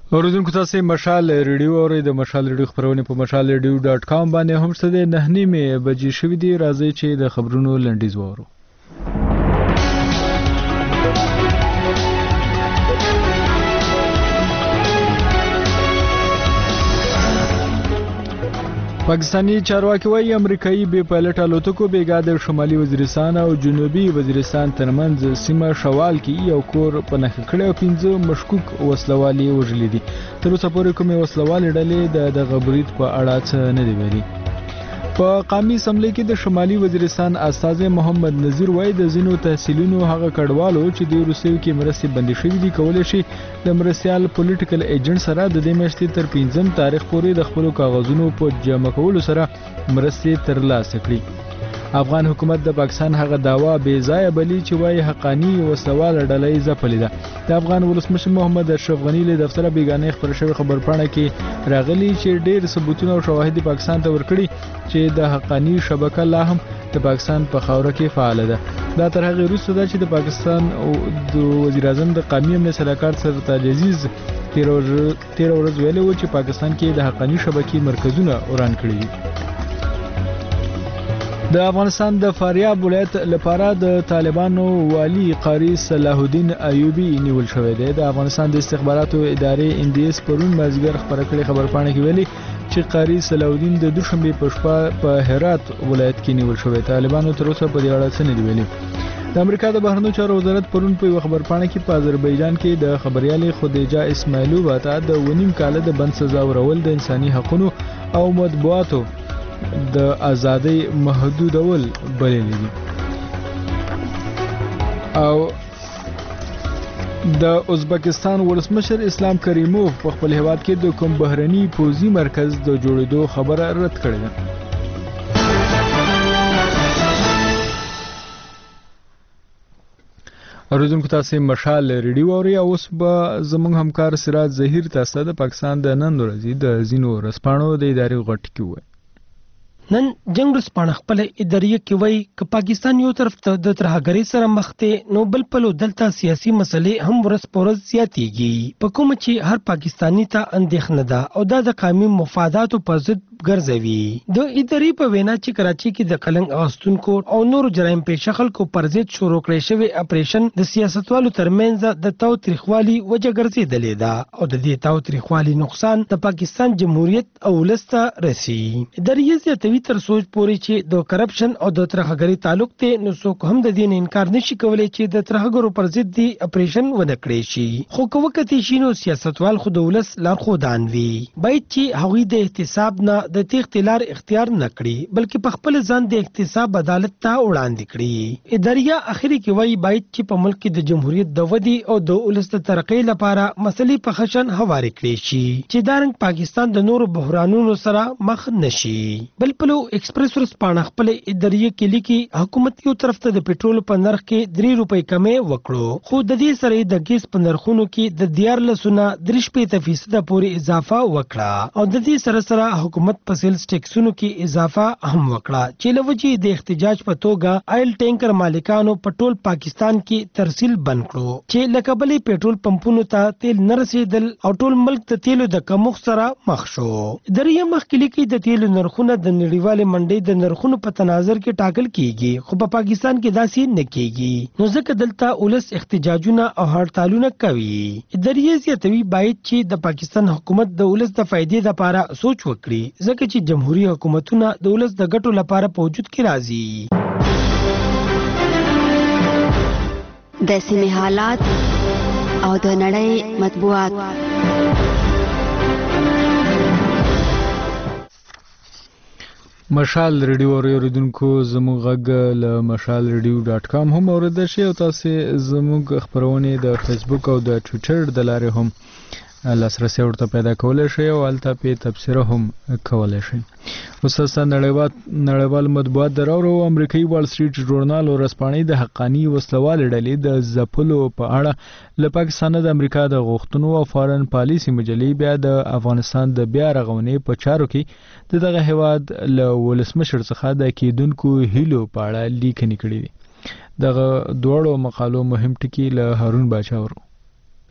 اوریدونکو تاسو مشال ریډیو اورئ د مشال ریډیو خبرونه په مشال ریډیو ډاټ کام باندې هم ستاسو د نه نیمه بجې شوې دي. راځي چې د خبرونو لنډیز وورو. پاکستانی چارواکي وايي امریکایي بې پایلټ الوتکو بیګا د شمالي وزیرستان او جنوبي وزیرستان ترمنځ سیمه شوال کې یو کور په نښه کړی او پنځه مشکوک وسلوالي وژلي دي. تر اوسه پورې کومې وسلوالي ډلې د غبرګیت په اړه څه نه دی ویلي. په قومي اسمبلی کې د شمالي وزیرستان استاذ محمد نذیر وای د زینو تحصیلونو هغه کډوالو چې د روسیې کې مرستې بندي شوې دي کولای شي د مرستيال پولیټیکل ایجنټ سره د دې میاشتې تر پنځم تاریخ پورې د خپل کاغذونو په جمع کولو سره مرستې ترلاسه کړي. افغان حکومت د پاکستان هغه داوا بې ځای بلی چې وای حقانی وسوال ډلې ځپلې ده. د افغان ولسمشر محمد اشرف غنی له دفتر بیگانې خبر شوی خبرپاڼه کې راغلی چې ډېر ثبوتونه او شواهد پاکستان ته ورکړي چې د حقانی شبکه لا هم د پاکستان په خاوره کې فعال ده. دا تر هغه وروسته ده چې د پاکستان او د وزیر اعظم د قومي امنیت سلاکار سرتاج عزیز تیر ورځ ویلي و چې پاکستان کې د حقانی شبکې مرکزونه وران کړي دي. د افغانستان د فاریاب ولایت لپاره د طالبانو والی قاری صلاح الدین ایوبی نیول شوی دی. د افغانستان د استخباراتو ادارې ان ډي اس پرون مازیګر خبر کړي خبرپاڼه کې ویلي چې قاری صلاح الدین د دوشنبه په شپه په هرات ولایت کې نیول شوی. طالبانو تر اوسه په دې اړه څه نه دی ویلي. د امریکا د بهرنیو چارو وزارت پرون په خبرپاڼه کې په آذربایجان کې د خبريالې خدیجه اسماعیلووا ته د ونیم کال د بند سزا ورول د انساني حقوقو او مطبوعاتو د ازادۍ محدودول بللي دي. او د ازبکستان ولسمشر اسلام کریموف په خپل هیواد کې د کوم بهرني پوزي مرکز د جوړېدو خبره رد کړې ده. اوریدونکو تاسو مشال ریډیو اوري. اوس به زموږ همکار سراج ظهیر تاسو د پاکستان د نن ورځې د زینو رسپانو د ادارې غټ کې وای. نن جنگ رسپانه خپل ادارې کې وای ک پاکستان یو طرف ته د ترهګری سره مخ ته نو بل په دلته سیاسي مسلې هم ورس پورز زیاتېږي. په کوم چې هر پاکستانی ته اندېښنه ده او دا د قومي مفاداتو په ضد ګرځوي. د ادارې په وینا چې کراچي کې د کلنګ اغاستونکو او نور جرایم پیښه خلکو پر ضد شروع کړی شوی اپریشن د سیاستوالو ترمنځ د تاو تاریخوالي وجه ګرځېدلې ده او د دې تاو تاریخوالي نقصان د پاکستان جمهوریت او ولسته رسی. ادارې زیاتوي تر سوچ پورې چې د کرپشن او د ترهګری تعلق ته نو څوک هم د دې انکار نشي کولای چې د ترهګرو پر ضد دی اپریشن ونه کړی شي. خو کوکتی شینو سیاستوال خو د ولس لارښودان وي باید چې هغوی د احتساب نه د تیښتې لار اختیار نه کړي بلکې په خپل ځان د احتساب عدالت ته وړاندې کړي. ادارې اخري کې وایي باید چې په ملک کې د جمهوریت د ودی او د ولس د ترقۍ لپاره مسلې په خشن هواري کړي شي چې دارنګ پاکستان د نورو بحرانونو سره مخ نشي. بل پلو ایکسپریس ورسپانه خپل ادارې کې لیکي حکومت یو طرف ته د پټرول په نرخ کې درې روپۍ کمې وکړو خو د دې سره د ګیس په نرخونو کې د دیارلس نه درې شپېته فیصده پورې اضافه وکړه او د دې سره سره حکومت په سیلز ټیکسونو کې اضافه هم وکړه چې لوجې د احتجاج په توګه آیل ټینکر مالکانو په ټول پاکستان کې ترسیل بند کړو چې لکه بلې پټرول پمپونو ته تیل نه رسیدل او ټول ملک ته تیلو د کمښت سره مخ شو. درې مخکې لیکي د تیلو نرخونه د نړیوالې منډۍ د نرخونو په تناظر کې ټاکل کیږي خو په پاکستان کې داسې نه کیږي نو ځکه دلته ولس احتجاجونه او هړتالونه کوي. درې زیاتوي باید چې د پاکستان حکومت د ولس د فائدې لپاره سوچ وکړي ځکه چې جمهوریت حکومتونه د ولس د ګټو لپاره په وجود کې راځي. د سیمې حالات او د نړۍ مطبوعات. مشال ریډیو اوریدونکو زموږ غږ له مشال ریډیو ډاټ کام هم اوریدل شي او تاسو زموږ خبرونه د فیسبوک او د ټوئیټر د لارې هم لاسرسي ورته پیدا کولای شي او الته په تبصره هم کولای شي. خصوصا نړیوال نړیوال مطبوعات دراورو امریکایي وال سټریټ ژورنال او رسپانې د حقانی وسلوال ډلې د زپلو په اړه له پاکستان د امریکا د غوښتنو او فارن پالیسي مجلې بیا د افغانستان د بیا رغونې په چارو کې دغه هواد له ولسمشر څخه د کېدونکو هیلو په اړه لیکنې کړې دي. دغه دوړو مقالو مهم ټکي له هارون باچا ورو.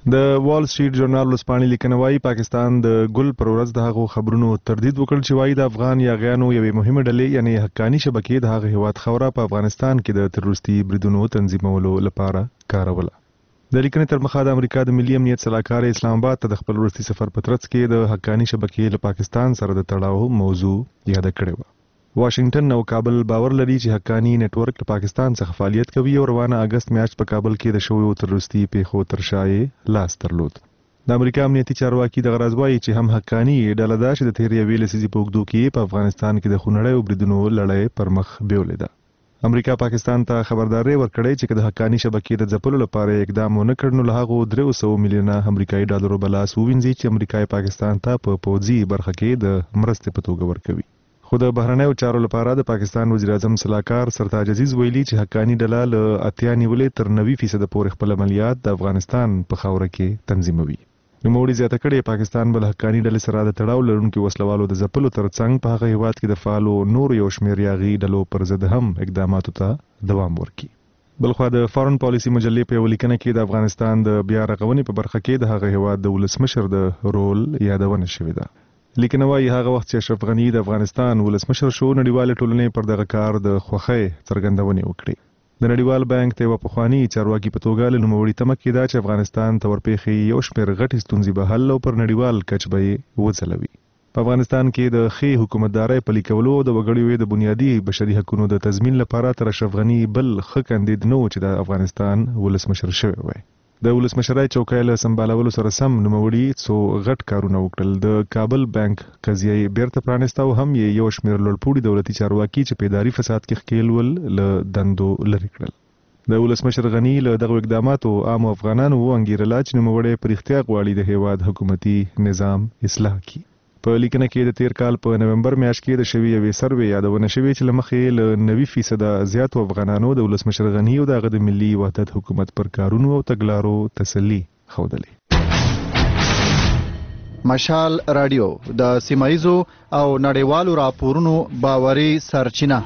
د وال سټریټ ژورنال لسپانې لیکنه وایي پاکستان د ګل پر ورځ د هغو خبرونو تردید وکړ چې وایي د افغان یاغیانو یوې مهمه ډلې یعنی حقاني شبکې د هغه هیواد خوره په افغانستان کې د تروریستي بریدونو تنظیمولو لپاره کاروله. د لیکنې تر مخه د امریکا د ملي امنیت سلاکار اسلام آباد ته د خپل وروستي سفر په ترڅ کې د حقاني شبکې له پاکستان سره د تړاو موضوع یاد کړې وه. واشنگټن او کابل باور لري چې حقاني نتورک له پاکستان څخه فعالیت کوي او روانه اگست میاشت په کابل کې د شویو تروریستي پیښو تر شا یې لاس درلود. د امریکا امنیتي چارواکي دغه راز وایي چې هم حقاني ډله ده چې د تېرې یوې لسیزې په اوږدو کې په افغانستان کې د خونړیو بریدونو لړۍ پر مخ بیولې ده. امریکا پاکستان ته خبرداری ورکړی چې د حقاني شبکې د ځپلو لپاره اقدام ونه کړ نو له هغو درې سوه میلیونه امریکایي ډالرو به لاس ووینځي چې امریکا پاکستان ته په پوځي برخه کې د مرستې په توګه ورکوي. خو د بهرنیو چارو لپاره د پاکستان وزیر اعظم سلاکار سرتاج عزیز ویلي چې حقاني ډله له اتیا نیولې تر نوي فیصد پورې خپل عملیات د افغانستان په خاوره کې تنظیموي. نوموړي زیاته کړې پاکستان بل حقاني ډلې سره د تړاو لرونکو وسلوالو د ځپلو ترڅنګ په هغه هیواد کې د فعالو نور یو شمېر یاغي ډلو پر ضد هم اقداماتو ته دوام ورکړي. بلخوا د فارن پالیسي مجلې په یو لیکنه کې د افغانستان د بیا رغونې په برخه کې د هغه هیواد د ولسمشر د رول یادونه شوې ده. لیکنه وایي هغه وخت چې اشرف غني د افغانستان ولسمشر شو نړیوالې ټولنې پر دغه کار د خوښۍ څرګندونې وکړې. د نړیوال بانک ته یوه پخواني چارواکي په توګه له نوموړي تمه کېده چې افغانستان ته ورپېښې یو شمېر غټې ستونزې به حل او پر نړیوال کچ به یې وځلوي. په افغانستان کې د ښې حکومتدارۍ پلي کولو او د وګړیو د بنیادي بشري حقونو د تضمین لپاره تر اشرف غني بل ښه کاندید نه و چې د افغانستان ولسمشر شوی وای. د ولسمشرۍ چوکۍ له سمبالولو سره سم نوموړي څو غټ کارونه وکړل. د کابل بانک قضیه یې بیرته پرانیسته او هم یې یو شمېر لوړپوړي دولتي چارواکي چې په اداري فساد کې ښکېل ول له دندو لرې کړل. د ولسمشر غني له دغو اقداماتو عامو افغانانو وانګېرله چې نوموړی په رښتیا غواړي د هیواد حکومتي نظام اصلاح کړي. په لیکنه کې د تیر کال په نومبر میاشت کې د شوي یوې سروې یادونه شوې چې له مخې له نوي فیصده زیاتو افغانانو د ولسمشر غني او د هغه د ملي وحدت حکومت پر کارونو او تګلارو تسلي ښودلې. مشال رادیو د سیمایزو او نړیوالو راپورونو باوري سرچینه.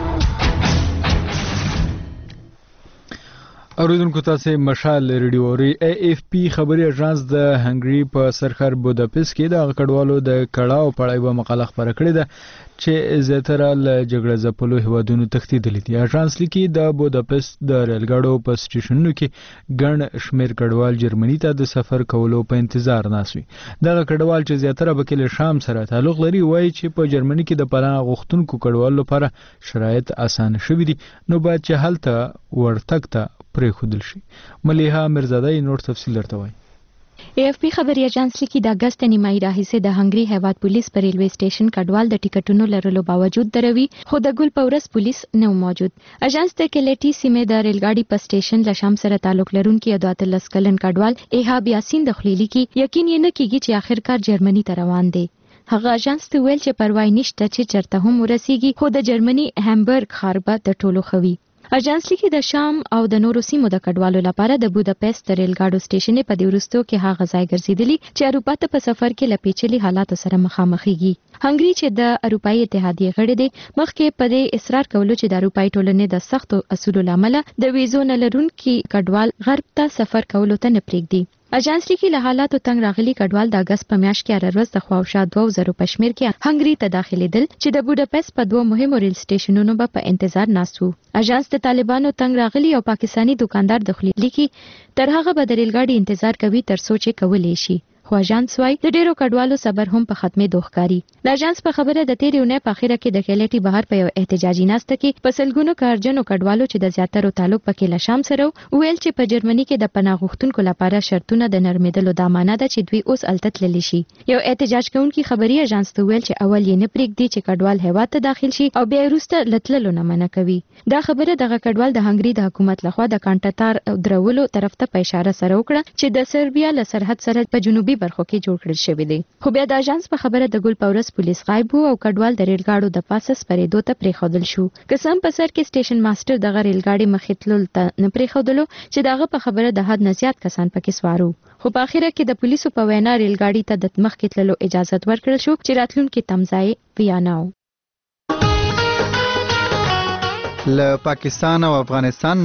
اوریدونکو تاسو مشال ریډیو اوري. ای اف پی خبري اژانس د هنګري په سرخر بوداپست کې د کډوالو د کړهو په اړه مقاله خبره کړې ده چې زیاتره له جګړه ځپلو هیوادونو تښتېدلي دي. اژانس لیکي د بوداپست د ریلګاډو په سټیشنونو کې ګڼ شمېر کډوال جرمني ته د سفر کولو په انتظار ناست وي. دغه کډوال چې زیاتره پکې له شام سره تعلق لري وایي چې په جرمني کې د پناه غوښتونکو کډوالو لپاره شرایط اسانه شوي دي نو باید چې هلته ورتګ ته پرې خودل شي. ملیحه مرزاده نور تفصیل درته وایي. ای اف پی خبري اژانس لیکي د اگست نیمایي راهیسې د هنګري هیواد پولیس پر ریلوي سټیشن کډوال د ټیکټونو لرلو باوجود دروي خو د ګل پورس پولیس نه موجود. اژانس د کلیټي سیمې د ریلګاډي په سټیشن له شام سره تعلق لرونکي د اتلس کلن کډوال ایهاب یاسین د خلیلی کې یقین نه کیږي چې آخرکار جرمني ته روان دی. هغه اژانس ته ویل چې پروا نشته چې چرته هم ورسیږي خو د جرمني هامبرګ ښار به د ټولو خوي. اژانس لیکي د شام او د نورو سیمو د کډوالو لپاره د بوداپست د ریلګاډو سټیشن په دې وروستو کې هغه ځای ګرځېدلی چې اروپا ته په سفر کې له پیچلي حالاتو سره مخامخېږي. هنګري چې د اروپایي اتحادیې غړی دی مخکې په دې اصرار کولو چې د اروپایي ټولنې د سختو اصولو لامل د ویزو نه لرونکي کډوال غرب ته سفر کولو ته نه پرېږدي. اژانس لیکي له حالاتو تنګ راغلي کډوال د اگست په میاشت کې هر ورځ د خواوشا دوه زره په شمېر کې هنګري ته داخليدل چې د بوداپست په دوه مهمو ریل سټیشنونو به په انتظار ناست وو. اژانس د طالبانو تنګ راغلي او پاکستانی دکاندار د خلیل لیکي تر هغه به د ریلګاډي انتظار کوي تر څو چې کولای شي. خو اژانس وايي د ډیرو کډوالو صبر هم په ختمې دوخکاری. د اژانس په خبره د تیرې اونۍ په اخره کې د کلیټي بهر په یو احتجاجي ناسته کې په سلګونو کارجنو کډوالو چې د زیاترو تعلق پکې له شام سره ویل چې په جرمني کې د پناه غوښتونکو لپاره شرطونه د نرمېدلو د امانه ده چې دوی اوس الته تللی شي. یو احتجاج کوونکي خبري اژانس ته ویل چې اول یې نه پرېږدي چې کډوال هیواد ته داخل شي او بیا وروسته لتللو نه منع کوي. دا خبره دغه کډوال د هنګري د حکومت لخوا د کانټاتار درولو طرف ته په اشاره سره وکړه چې د سربیا له سرحد سره په جنوبي برخو کې جوړ کړل شوی دی. خو بیا د اژانس په خبره د ګل پورس پولیس غایب او کډوال د ریلګاډو د پاسه سپریدو ته پریښودل شو. قسم په سر کې سټیشن ماستر دغه ریلګاډي مخې تلل ته نه پریښودلو چې دغه په خبره د حد نه زیات کسان پکې سوارو. خو په اخره کې د پولیسو په وینا ریلګاډي ته د مخکې تللو اجازه ورکړل شو چې راتلونکي تمځای ویاناو. له پاکستان او افغانستان نه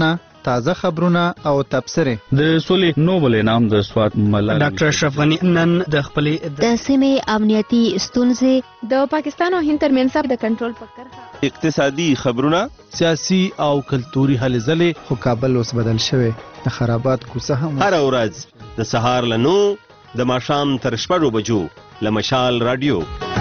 تازه خبرونه او تبصره. د سولې نوبل انعام د سوات ملالۍ ډاکټر اشرف غنی نن د خپلې د سیمې امنیتي ستونزې، د پاکستان او هند ترمنځ د کنټرول په کرښه، اقتصادي خبرونه، سیاسي او کلتوري هلې ځلې. خو کابل اوس بدل شوی، د خرابات کوڅه هم هر ورځ د سهار له نو د ماښام تر شپږو بجو له مشال رادیو.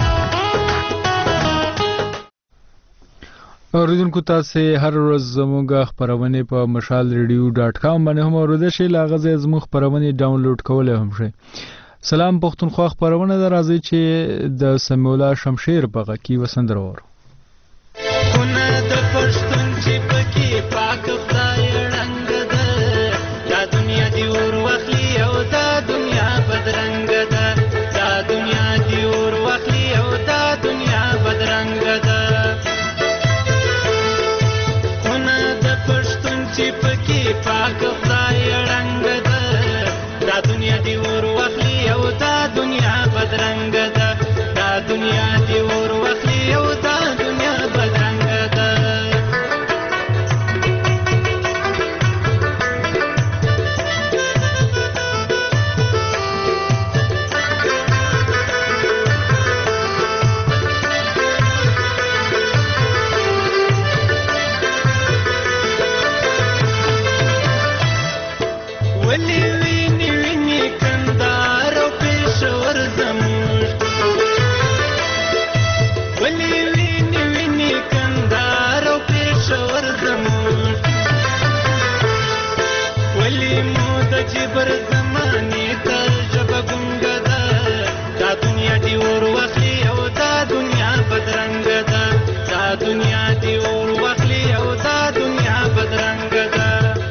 اوریدونکو تاسو هر ورځ زموږ خبرونه په مشال ریډیو ډاټ کام باندې هم اوریدئ شئ. لاغه زموږ خبرونه ډاونلوډ کولای هم شئ. سلام پښتونخوا خبرونه درازي چې د سمیولا شمشیر په غکی وسندر ور کونه د پښتون چې پکې پاک خدای رنگ ده، دا دنیا دی ور وخلی او دا دنیا بدرنګ ده، دا دنیا دی ور وخلی او دا دنیا بدرنګ ده. کونه د پښتون چې پکې پاک خدای رنگ ده، دا دنیا دی ور وخلی او دا دنیا بدرنګ ده، دا دنیا دی ور وخلی او دا دنیا بدرنګ ده. ولی ویني ویني کندهار او پېښور زموږ، ولی ویني ویني کندهار او پېښور زموږ، ولی مو د جبر زمانې ته ژبه ګونګه ده، دا دنیا دی ور وخلی او دا دنیا بدرنګ ده، دا دنیا دی ور وخلی او دا دنیا بدرنګ ده.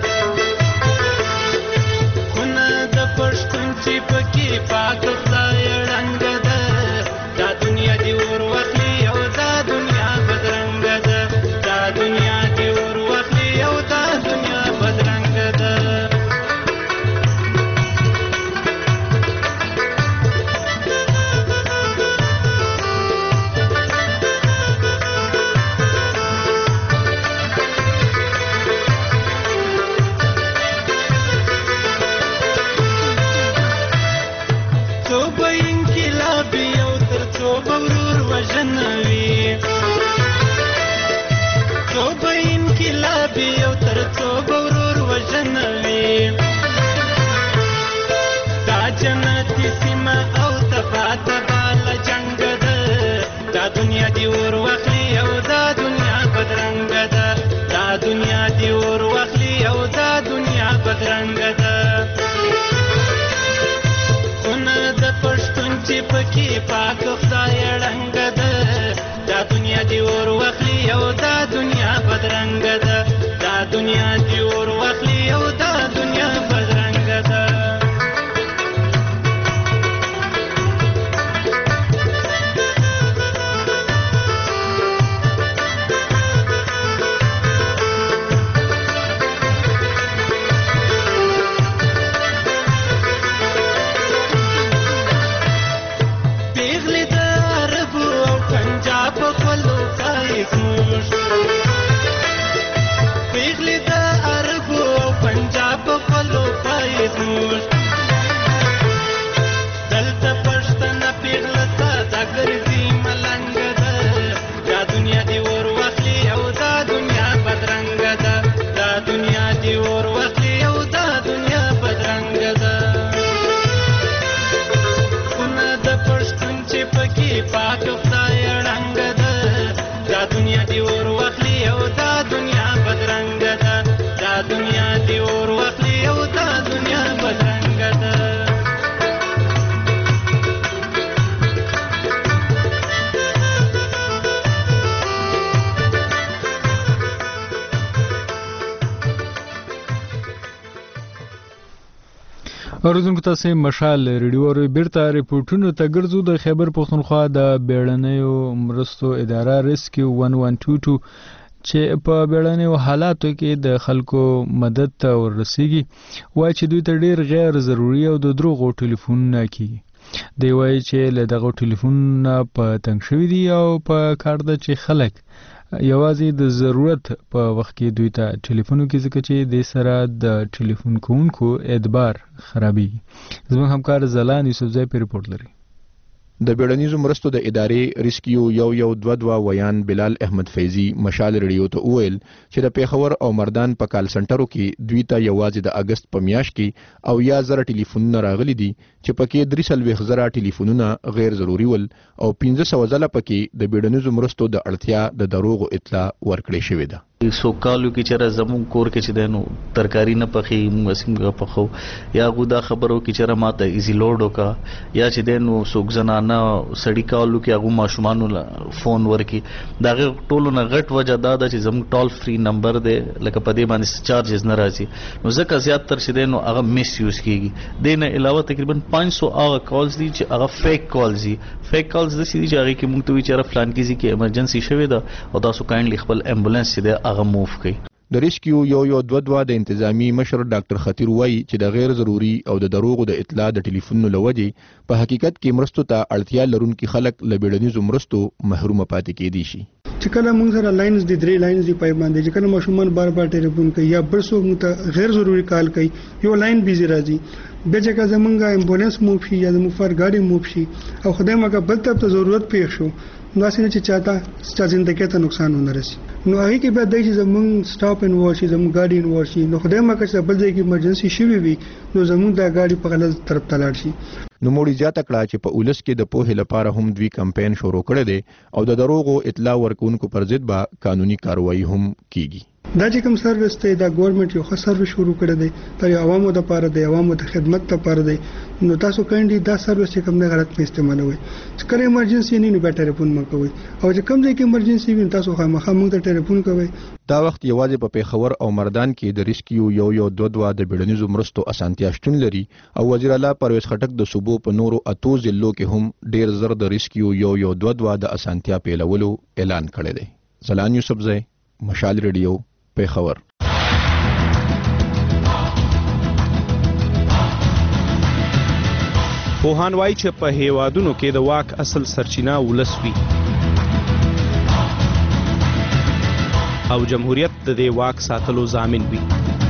پښتون چې پکې پاک خدای رنگ ده، دا دنیا دی ور وخلی او دا دنیا بدرنګ ده، دا دنیا دی ور وخلی او دا دنیا بدرنګ ده. وژنوي څوک انقلابي او تر څوک ورور وژنوي، دا جنتي سیمه او تبا تبا له جنګ ده، دا دنیا دی ور وخلی او دا دنیا بدرنګ ده، دا دنیا دی ور وخلی او دا دنیا بدرنګ ده. کونه د پښتون چې پکې پاک خدای رنگ ده، دا دنیا دی ور وخلی او دا دنیا بدرنګ ده، دا دنیا دی ور وخلی او دا دنیا بدرنګ ده. پیغلی د عربو او پنجاب خپلو پای زموږ، دلته پښتنه پیغله ته دا ګرځي ملنګ ده، دا دنیا دی ور وخلی او دا دنیا بدرنګ ده، دا دنیا دی ور وخلی او دا دنیا بدرنګ ده. کونه د پښتون چې پکې پاک خدای رنګ ده، دا دنیا دی ور وخلی او دا دنیا بدرنګ ده، دا دنیا دی ور وخلی او دا دنیا بدرنګ ده. اوریدونکو تاسو مشال ریډیو ری بیرته ریپورتونو ته ګرځو. د خیبر پښتونخوا د بیړنیو مرستو اداره ریسکیو ون ون ټو ټو چې په بیړنیو حالاتو کې د خلکو مدد ته ورسیږي وایي چې دوی ته ډیر غیر ضروري او د دروغو ټلیفونونه کیږي. دی وایي چې له دغه ټلیفونونو په تنګ شوي دي او په کار ده چې خلک یوازې د ضرورت په وخت کې دوی ته ټلیفون وکړي ځکه چې د سره د ټلیفون کوونکو اعتبار خرابېږي. زموږ همکار زلان یوسفزی په ریپورت لري. د بیړنیزو مرستو د ادارې ریسکیو یو یو دوه دوه ویان بلال احمد فیضی مشال ریډیو ته وویل چې د پیښور او مردان په کال سنټرو کې دوی ته یوازې د اگست په میاشت کې او یا زره ټلیفونونه راغلي دي چې پکې درې څلوېښت زره ټلیفونونه غیر ضروري ول او پنځه سوه ځله پکې د بیړنیزو مرستو د اړتیا د دروغو اطلاع ورکړې شوې ده. سو کالو کې چې زمون کور کې چې دنو ترکاری نه پخې موږ سیمګه پخو یا غودا خبرو کې چې ماته ایزی لوډ وکا یا چې دنو سوک زنانه سړی کالو کې هغه ماشومان فون ورکی داغه ټولو نه غټ وجه دا ده چې زمون ټول فری نمبر دی لکه په دې باندې چارجز نه راځي نو ځکه زیات تر چې دنو هغه میس یوز کیږي. دینه علاوه تقریبا پنځه سوه هغه کالز دي چې هغه فیک کالز دي. فیک کالز د سړي چې هغه کې موږ ته وی چې فلان کیږي کې ایمرجنسي شوی ده او تاسو کایندلی خپل امبولانس چې ده هغه موف کړئ. د ریسکیو یو یو دوه دوه د انتظامی مشر ډاکټر خطیر وایي چې د غیر ضروري او د دروغو د اطلاع د ټلیفونونو لوجې په حقیقت کې مرستو ته اړتیا لرونکي خلک له بیړنیزو مرستو محروم پاتې کېدي شي. چې کله موږ سره لاینز دي درې لاینز دی پای باندې چې کله ماشومان بار بار ټلیفون کوي یا بل څوک موږ غیر ضروري کال کوي یو لاین بیزی راځي به چې کله زمونږه امبولانس موف شي یا زموږ فر گاډي موف شي او خدای مګه بل طرف ته ضرورت پیښ شو نو اسنه چې چاته چې زندګۍ ته نقصان ونه رسي نو هغه کې به د زمونږ سټاپ ان ورشي زمونږ گاډي ان ورشي نو خدای مګه چې بل ځای کې ایمرجنسي شي وي نو زمونږ د گاډي په غلط طرف ته لاړ شي. نو موړي زیاته کړه چې په اولس کې د پوهې لپاره هم دوی کمپاین شروع کړی دی او د دروغو اطلاع ورکوونکو پر ضد به قانوني کاروایی هم کیږي. دا چې کوم سروس ته دا ګورنمنت یو ښه سروس شروع کړی دی د عوامو لپاره د عوامو د خدمت لپاره دی نو تاسو کاندي دا سروس چې کوم نه غلط په استعمالوي چې کله ایمرجنسي نه نه به ټلیفون مکوئ او چې کوم ځای کې ایمرجنسي وي تاسو خامخا موږ ته ټلیفون کوئ. دا وخت یوازې په پیښور او مردان کې د ریسکیو یو یو دوه دوه د بیړنیزو مرستو اسانتیا شتون لري او وزیر اعلی پرویز خټک د صوبو په نورو اتو ضلعو کې هم ډیر زر د ریسکیو یو یو دوه دوه د اسانتیا پیلولو اعلان کړی دی. زلان یوسفزی مشال ریډیو پیښور. پوهان وایي چې په هیوادونو کې د واک اصل سرچینه ولس وي او جمهوریت د دې واک ساتلو ضامن وي.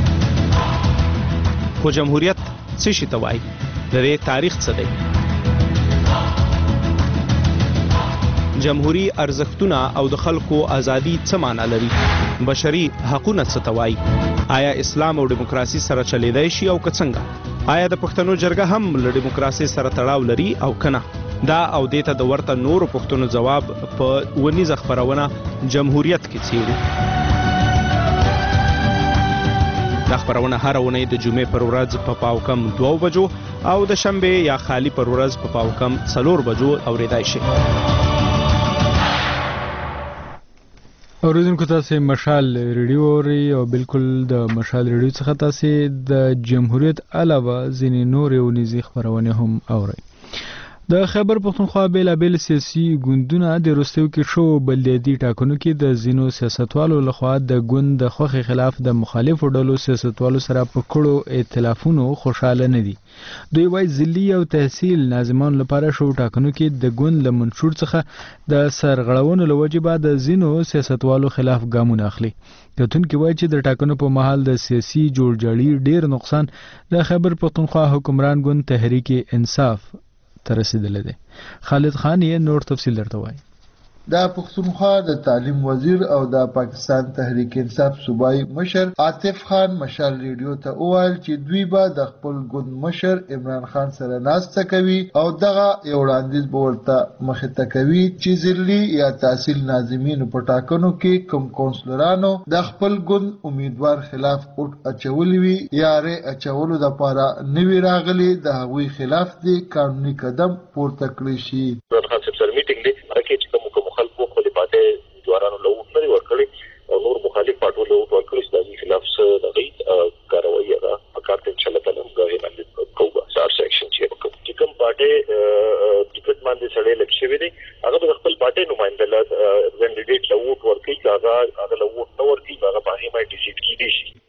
خو جمهوریت څه شي ته وایي؟ د دې تاریخ څه دی؟ جمهوری ارزښتونه او د خلکو ازادي څه معنا لري؟ بشري حقوقونه څه ته وایي؟ آیا اسلام او دیموکراسي سره چلیدای شي او که څنګه؟ آیا د پښتنو جرګه هم له دیموکراسي سره تړاو لري او کنه؟ دا او دیته د ورته نورو پښتنو جواب په ونیزه خبرونه جمهوریت کې څیړو. دا خبرونه هر ونې د جمعې پر ورځ په پاو کم دوه بجو او د شنبه یا خالی پر ورځ په پاو کم څلور بجو اوریدای شي. اوریدونکو تاسو مشال ریډیو اوري او بالکل د مشال ریډیو څخه تاسو د جمهوریت علاوه ځینې نور یو نيزي خبرونه هم اوري. د خیبر پختونخوا بیلابیل سیاسي ګوندونه د روستیو کې شو بلدیاتي ټاکنو کې د زینو سیاستوالو لخوا د ګوند د خوخي خلاف د مخالفو ډلو سیاستوالو سره په کړو ائتلافونو خوشاله نه دي. دوی وايي ځلي او تحصیل ناظمان لپاره شو ټاکنو کې د ګوند له منشور څخه د سرغړونو لوجې بعد د زینو سیاستوالو خلاف ګامونه اخلي. کتونکي وایي چې د ټاکنو په مهال د سیاسي جوړجاړي ډیر نقصان د خیبر پختونخوا حکمران ګوند تحریک انصاف ترسیدل دي. خالد خان یې نور تفصیل درته وایي. د پښتونخوا د تعلیم وزیر او د پاکستان تحریک انصاف صوبایي مشر عاطف خان مشال ریډیو ته وویل چې دوی به د خپل ګوند مشر عمران خان سره ناسته کوي او دغه یو وړاندیز به ورته مخې ته کوي چې ځلي یا تحصیل ناظمینو په ټاکنو کې کوم کونسلرانو د خپل ګوند امیدوار خلاف اوټ اچولي وي یا رې اچولو دپاره نوي راغلي د هغوی خلاف دي قانوني قدم پورته کړی شي. عمران خان صاحب سره میټینګ دی هغه چې کوم مخالفو خپل پاتې دوارانو له اوټ نه ورکړي او نور مخالف پټو له اوټ ورکړي چې د خلاف څه د غي کاروایی هغه په کار ته انشاء الله تعالی موږ باندې کوو سار سیکشن چې وکړو چې کوم پاتې ټیکټ باندې سړی لک شوی دی هغه د خپل پاتې نمائنده له کینډیډیټ له اوټ ورکړي هغه هغه له اوټ نه ورکړي هغه باندې ما ډیسیډ کیږي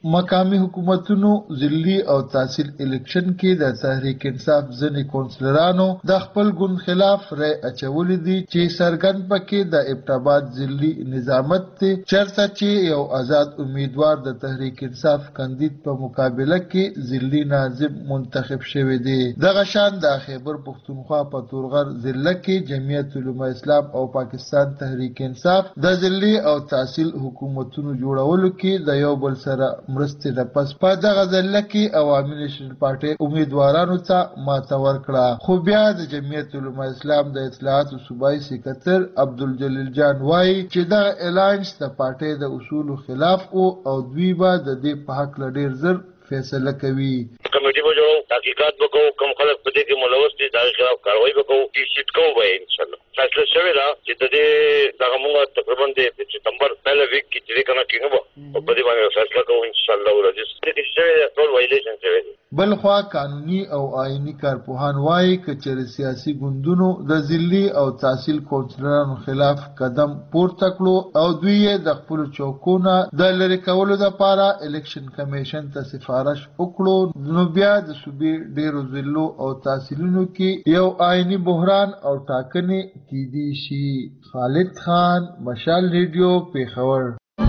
مقامی حکومتونو ضلعي او تحصیل الیکشن کې د تحریک انصاف ځینې کونسلرانو د خپل ګوند خلاف رای اچولې دي چې سرګند پکې د ابټاباد ضلعي نظامت ته چرته چې یو آزاد امیدوار د تحریک انصاف کاندید په مقابله کې ضلعي ناظم منتخب شوی دی. دغه شان د خیبر پښتونخوا په تورغر ضلع کې جمعیت علماء اسلام او پاکستان تحریک انصاف د ضلعي او تحصیل حکومتونو جوړولو کې د یو بل سره مرستې د پس په دغه ځله کې عوامي نېشنل پارټي امیدوارانو ته ماته ورکړه. خو بیا د جمعیت علماء اسلام د اطلاعاتو صوبایي سکرټر عبدالجلیل جان وایي چې دغه الاینس د پارټي د اصولو خلاف او دوی به د دې په حق له ډېر زر فیصله کوي. کمیټي به جوړو، تحقیقات به کوو، کوم خلک په دې کې ملوث دي د هغې خلاف کاروایي به کوو، چې سیټ کوو به انشاءالله. فیصله شوې ده چې د دې دغه موږ تقریبا د سپتمبر پهله ویک کې چې دی که نه ټینګو به او په دې باندې فیصله کوو انشاءالله ورځ. دې شوې ده ټول وایلیشن شوی دی. بلخوا قانوني او آئینی کارپوهان وایي که چېرې سیاسي ګوندونو د ضلعي او تحصیل کونسلرانو خلاف قدم پورته کړو او دوی یې د خپلو چوکو نه د لرې کولو دپاره الیکشن کمیشن ته سفارش وکړو، نو بیا د صوبې ډېرو ضلعو او تحصیلونو کې یو آئینی بحران او ټاکنې کیدی شي. خالد خان، مشال ریډیو، پیښور.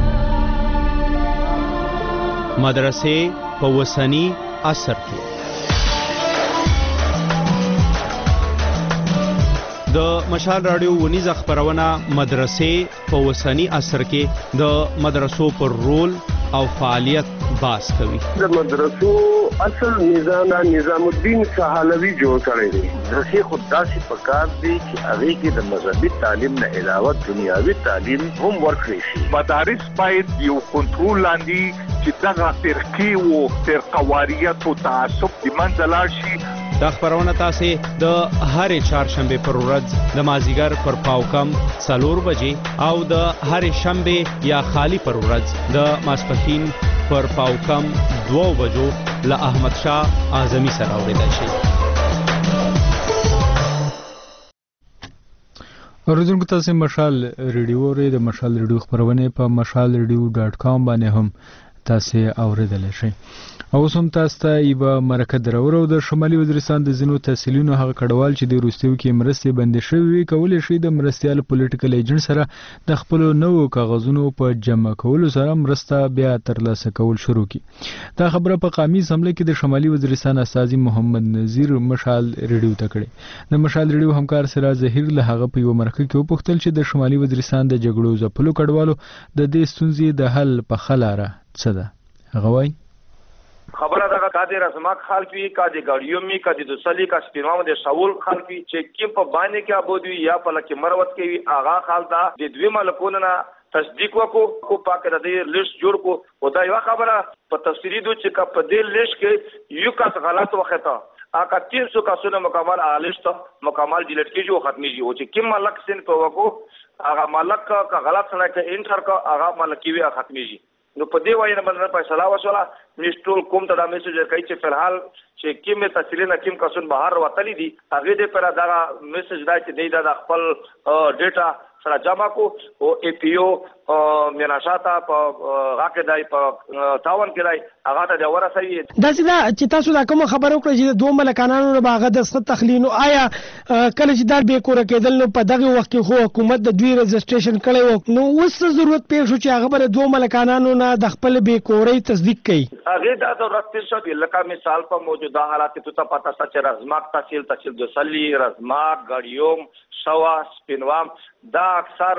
مدرسې په وسنی عصر کې د مشال رادیو ونیزه خبرونه مدرسې په وسنی عصر کې د مدرسو پر رول او فعالیت باس کوي. د مدرسو اصل نظام نظام الدین سهالوی جوړ کړی دی. درسي خود داسې پکار دی چې هغه کې د مذهبي تعلیم نه علاوه دنیاوي تعلیم هم ورکړي شي. مدارس باید یو کنټرول لاندې چې دغه فرقې او فرقواریت او تعصب د منځه لاړ شي. دا خبرونه تاسو د هرې چهارشنبه پر ورځ د مازیګر پر پاوکم څلور بجې او د هرې شنبه یا خالی پر ورځ د ماسپښین پر پاوکم دوه بجو له احمد شاه اعظمي سره اوریدل شي. اوریدونکو تاسو مشال ریډیو ری د مشال ریډیو خبرونه په مشال ریډیو ډاټ کام باندې هم تاسو اوریدل شي. او سم تاسو ته یو مرکه درورو د شمالي وزیرستان د زینو تحصیلونو هغه کډوال چې د روسیو کې مرستې بندې شوی کولای شي د مرستيال پولیټیکل ایجنټ سره د خپل نوو کاغذونو په جمع کولو سره مرسته بیا ترلاسه کول شروع کړي. دا خبره په قامي اسمبلی کې د شمالي وزیرستان استاذي محمد نذیر مشال ریډیو ته کړي. د مشال ریډیو همکار سره زهیر له هغه په یو مرکه کې وپوښتل چې د شمالي وزیرستان د جګړو ځپلو کډوالو د دې ستونزې د حل په خلاره څه ده. هغه وایي خبره دغه کاده رسمات خلک وی کاده ګاډیو می کاده د سلی کا سپینوام د شاول خلک وی چې کې په باندې کې ابود وی یا په لکه مروت کې وی اغا خالدا د دوی ملکونو نه تصدیق وکړو کو پاک د دې لیست جوړ کو او دا یو خبره په تفصیلی دوه چې کا په دې لیست کې یو کا غلط وخته اګه تین سو کاسونه مکمل الیست مکمل ډیلیټ کیږي او ختمي شي او چې کوم ملک سین په وکړو هغه ملک کا غلط نه کې انټر کا هغه ملک وی ختمي شي. نو په دې وایي نه باندې فیصله وشوله میسټول کوم ته دا میسج کوي چې فلحال چې کیمه تحصیل نه کیم کسون بهر وتلی دي هغه دې پر دا میسج دا چې دی دا خپل ډیټا سره جمع کو او ای پی او مناشاته په راکې دای په تاون کې دای هغه ته ورسوي. دا چې تاسو دا کوم خبرو کړی چې دوه ملکانانو باغ د سخت تخلینو آیا کله چې دا به کور کېدل نو په دغه وخت کې خو حکومت د دوی رجسټریشن کړی وو نو اوس ضرورت پېښ شو چې هغه بر دوه ملکانانو نه د خپل به کوري تصدیق کړي. هغه دا ضرورت پېښ شو لکه مثال په موجوده حالات کې ته پتا چې رزماک تحصیل تحصیل د سلی رزماک غړیوم شوا سپینوام دا اکثر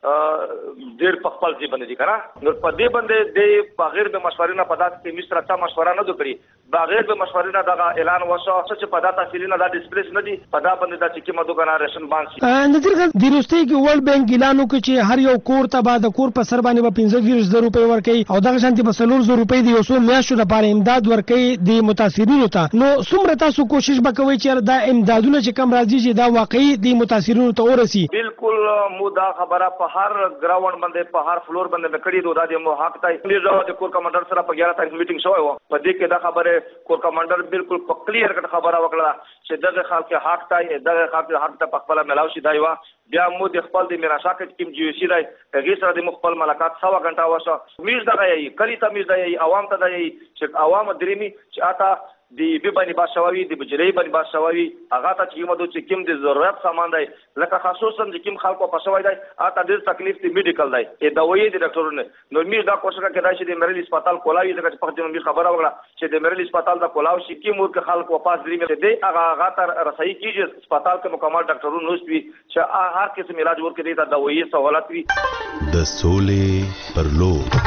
ډیر په خپل ځای باندې کړه نو په دې باندې د بغیر د مشورې نه پدات کې مصر ته مشوره نه وکړي بغیر د مشورې نه دا اعلان وشو چې پدات تحصیل نه دا ډیسپلیس نه دي پدا باندې دا چې کومه دوکانه راشن باندې نظر د روسي کې ورلد بانک اعلان وکړي چې هر یو کور ته بعد کور په سر باندې پنځه ویشت زره روپۍ ورکړي او دغه شانتي په څلور زره روپۍ د یو څو میاشتو لپاره امداد ورکړي د متاثرینو ته. نو څومره تاسو کوشش وکوي چې دا امدادونه چې کم راځي چې دا واقعي د متاثرینو ته ورسي؟ بالکل مو دا خبره په هر ګراوند باندې په هر فلور باندې مکړی دوه د مو حق تای امیر د کور کمانډر سره په اګیاره تاریخ میټینګ شوی و په دې کې دا خبره کور کمانډر بالکل په کلیر کټ خبره وکړه چې دغه خلک حق تای دغه خلک حق ته په خپل ملاو شي دی وا بیا مو د خپل د میرا شاکټ ټیم جی سی دی هغه سره د خپل ملاقات سوا غنټه وسه میز دغه یي کلی ته میز دی عوام ته دی چې عوام درېمی چې آتا دی بي باندې باسوي دی بجلی باندې باسوي هغه ته چې موږ د کوم د ضرورت سامان دی لکه خصوصا د کوم خلکو په سوي دی آتا د تکلیف دی میډیکل دی ا دوايي د ډاکټرونه نو میز دا کوشش کوي چې د مریل هسپتال کولاوي ځکه چې په دې موږ خبره وکړه چې د مریل هسپتال د کولاو شي کې مور کې خلکو پاس درې مې دی هغه هغه تر رسایي کیږي هسپتال کې مکمل ډاکټرونه نوښتوي چې هر قسم علاج ورکړي دا دوايي سہولت وي د سولې پر لور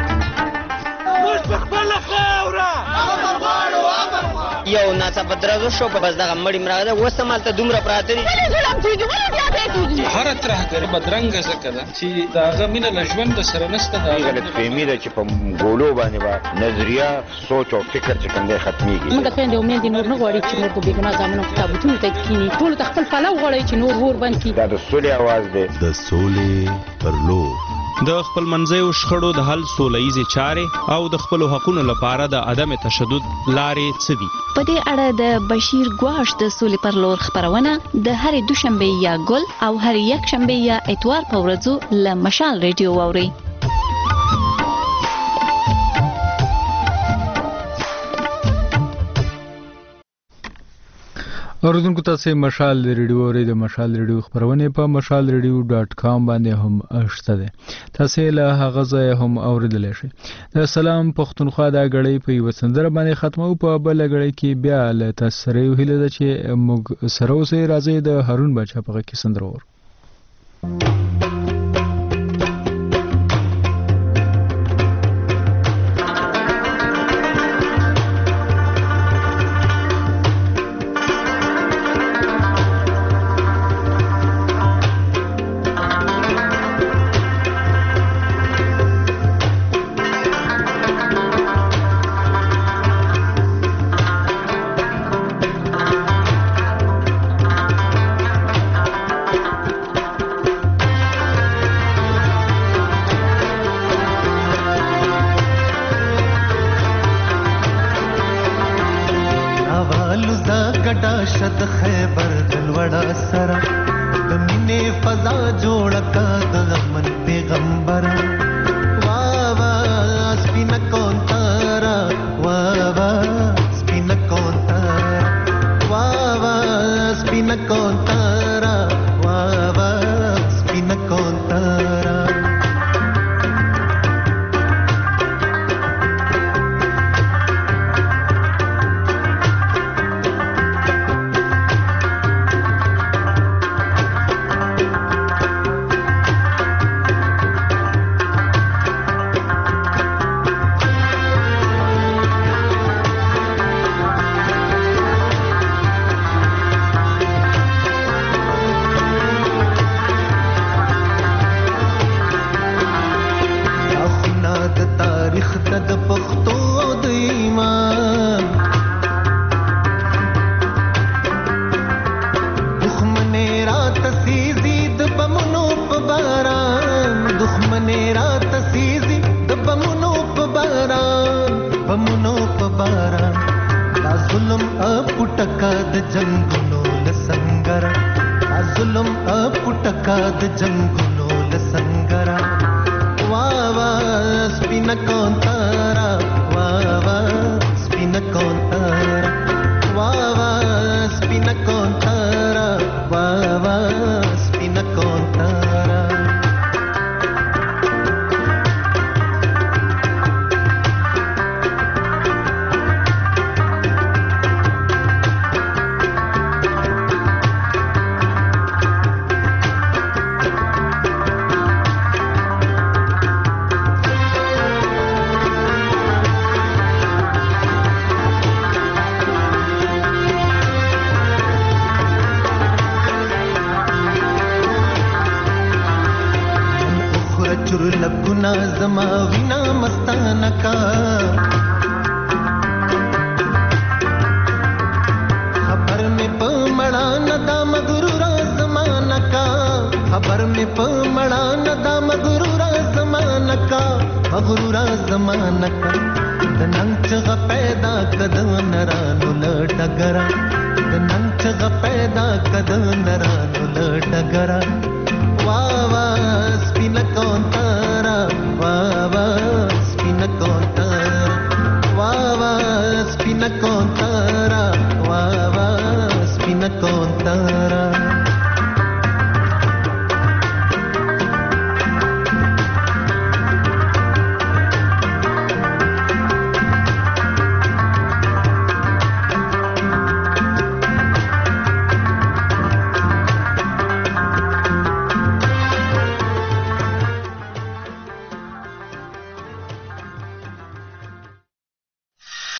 یو ناڅه بدرازو شو په بس دغه مړی مراغه وسمال ته دومره پراته دي هر ترهګر بدرنګ زکه ده چې داغه مینه لژوند سره نشته دا غلط فهمي ده چې په ګولو باندې با نظریه سوچ او فکر چې کوم دی ختميږي موږ ته د امید نور نه غواړي چې موږ په بیګنا ځامنو کتابونو ته کینی ټول تخپل فلو غواړي چې نور ور باندې دا د سولې आवाज دی د سولې پر لور د خپل منځیو شخړو د حل سولهیزې چارې او د خپلو حقونو لپاره د عدم تشدد لارې څه دي په دې اړه د بشیر ګواش د سولې پر لور خبرونه د هرې دوشنبه یا ګل او هرې یک شنبه یا اتوار په ورځو له مشال ریډیو واورئ اوردونکو تاسو مشال ریډیو اورئ د مشال ریډیو خبرونه په مشال ریډیو ډاټ کام باندې هم شته ده تاسو له هغه ځای هم اوریدلی شئ د سلام پښتونخوا د غړې په یو سندره باندې ختمو په بل غړې کې بیا له تاسو سره یو هیله ده چې موږ سره اوسئ راځي د هارون بچا په کې سندره ور شد خیبر دلوڑا سرا دمین فضا جوڑا کا دغمن پیغمبر واہ واہ سپین کون تارا واہ واہ سپین کون تارا واہ واہ سپین کون تارا واہ واہ سپین کون تارا खबर में प मड़ा न نکا د نن چغه پیدا کد نرانو لټګرا د نن چغه پیدا کد نرانو لټګرا وا وا سپین کونتارا وا وا سپین کونتارا وا وا سپین کونتارا وا وا سپین کونتارا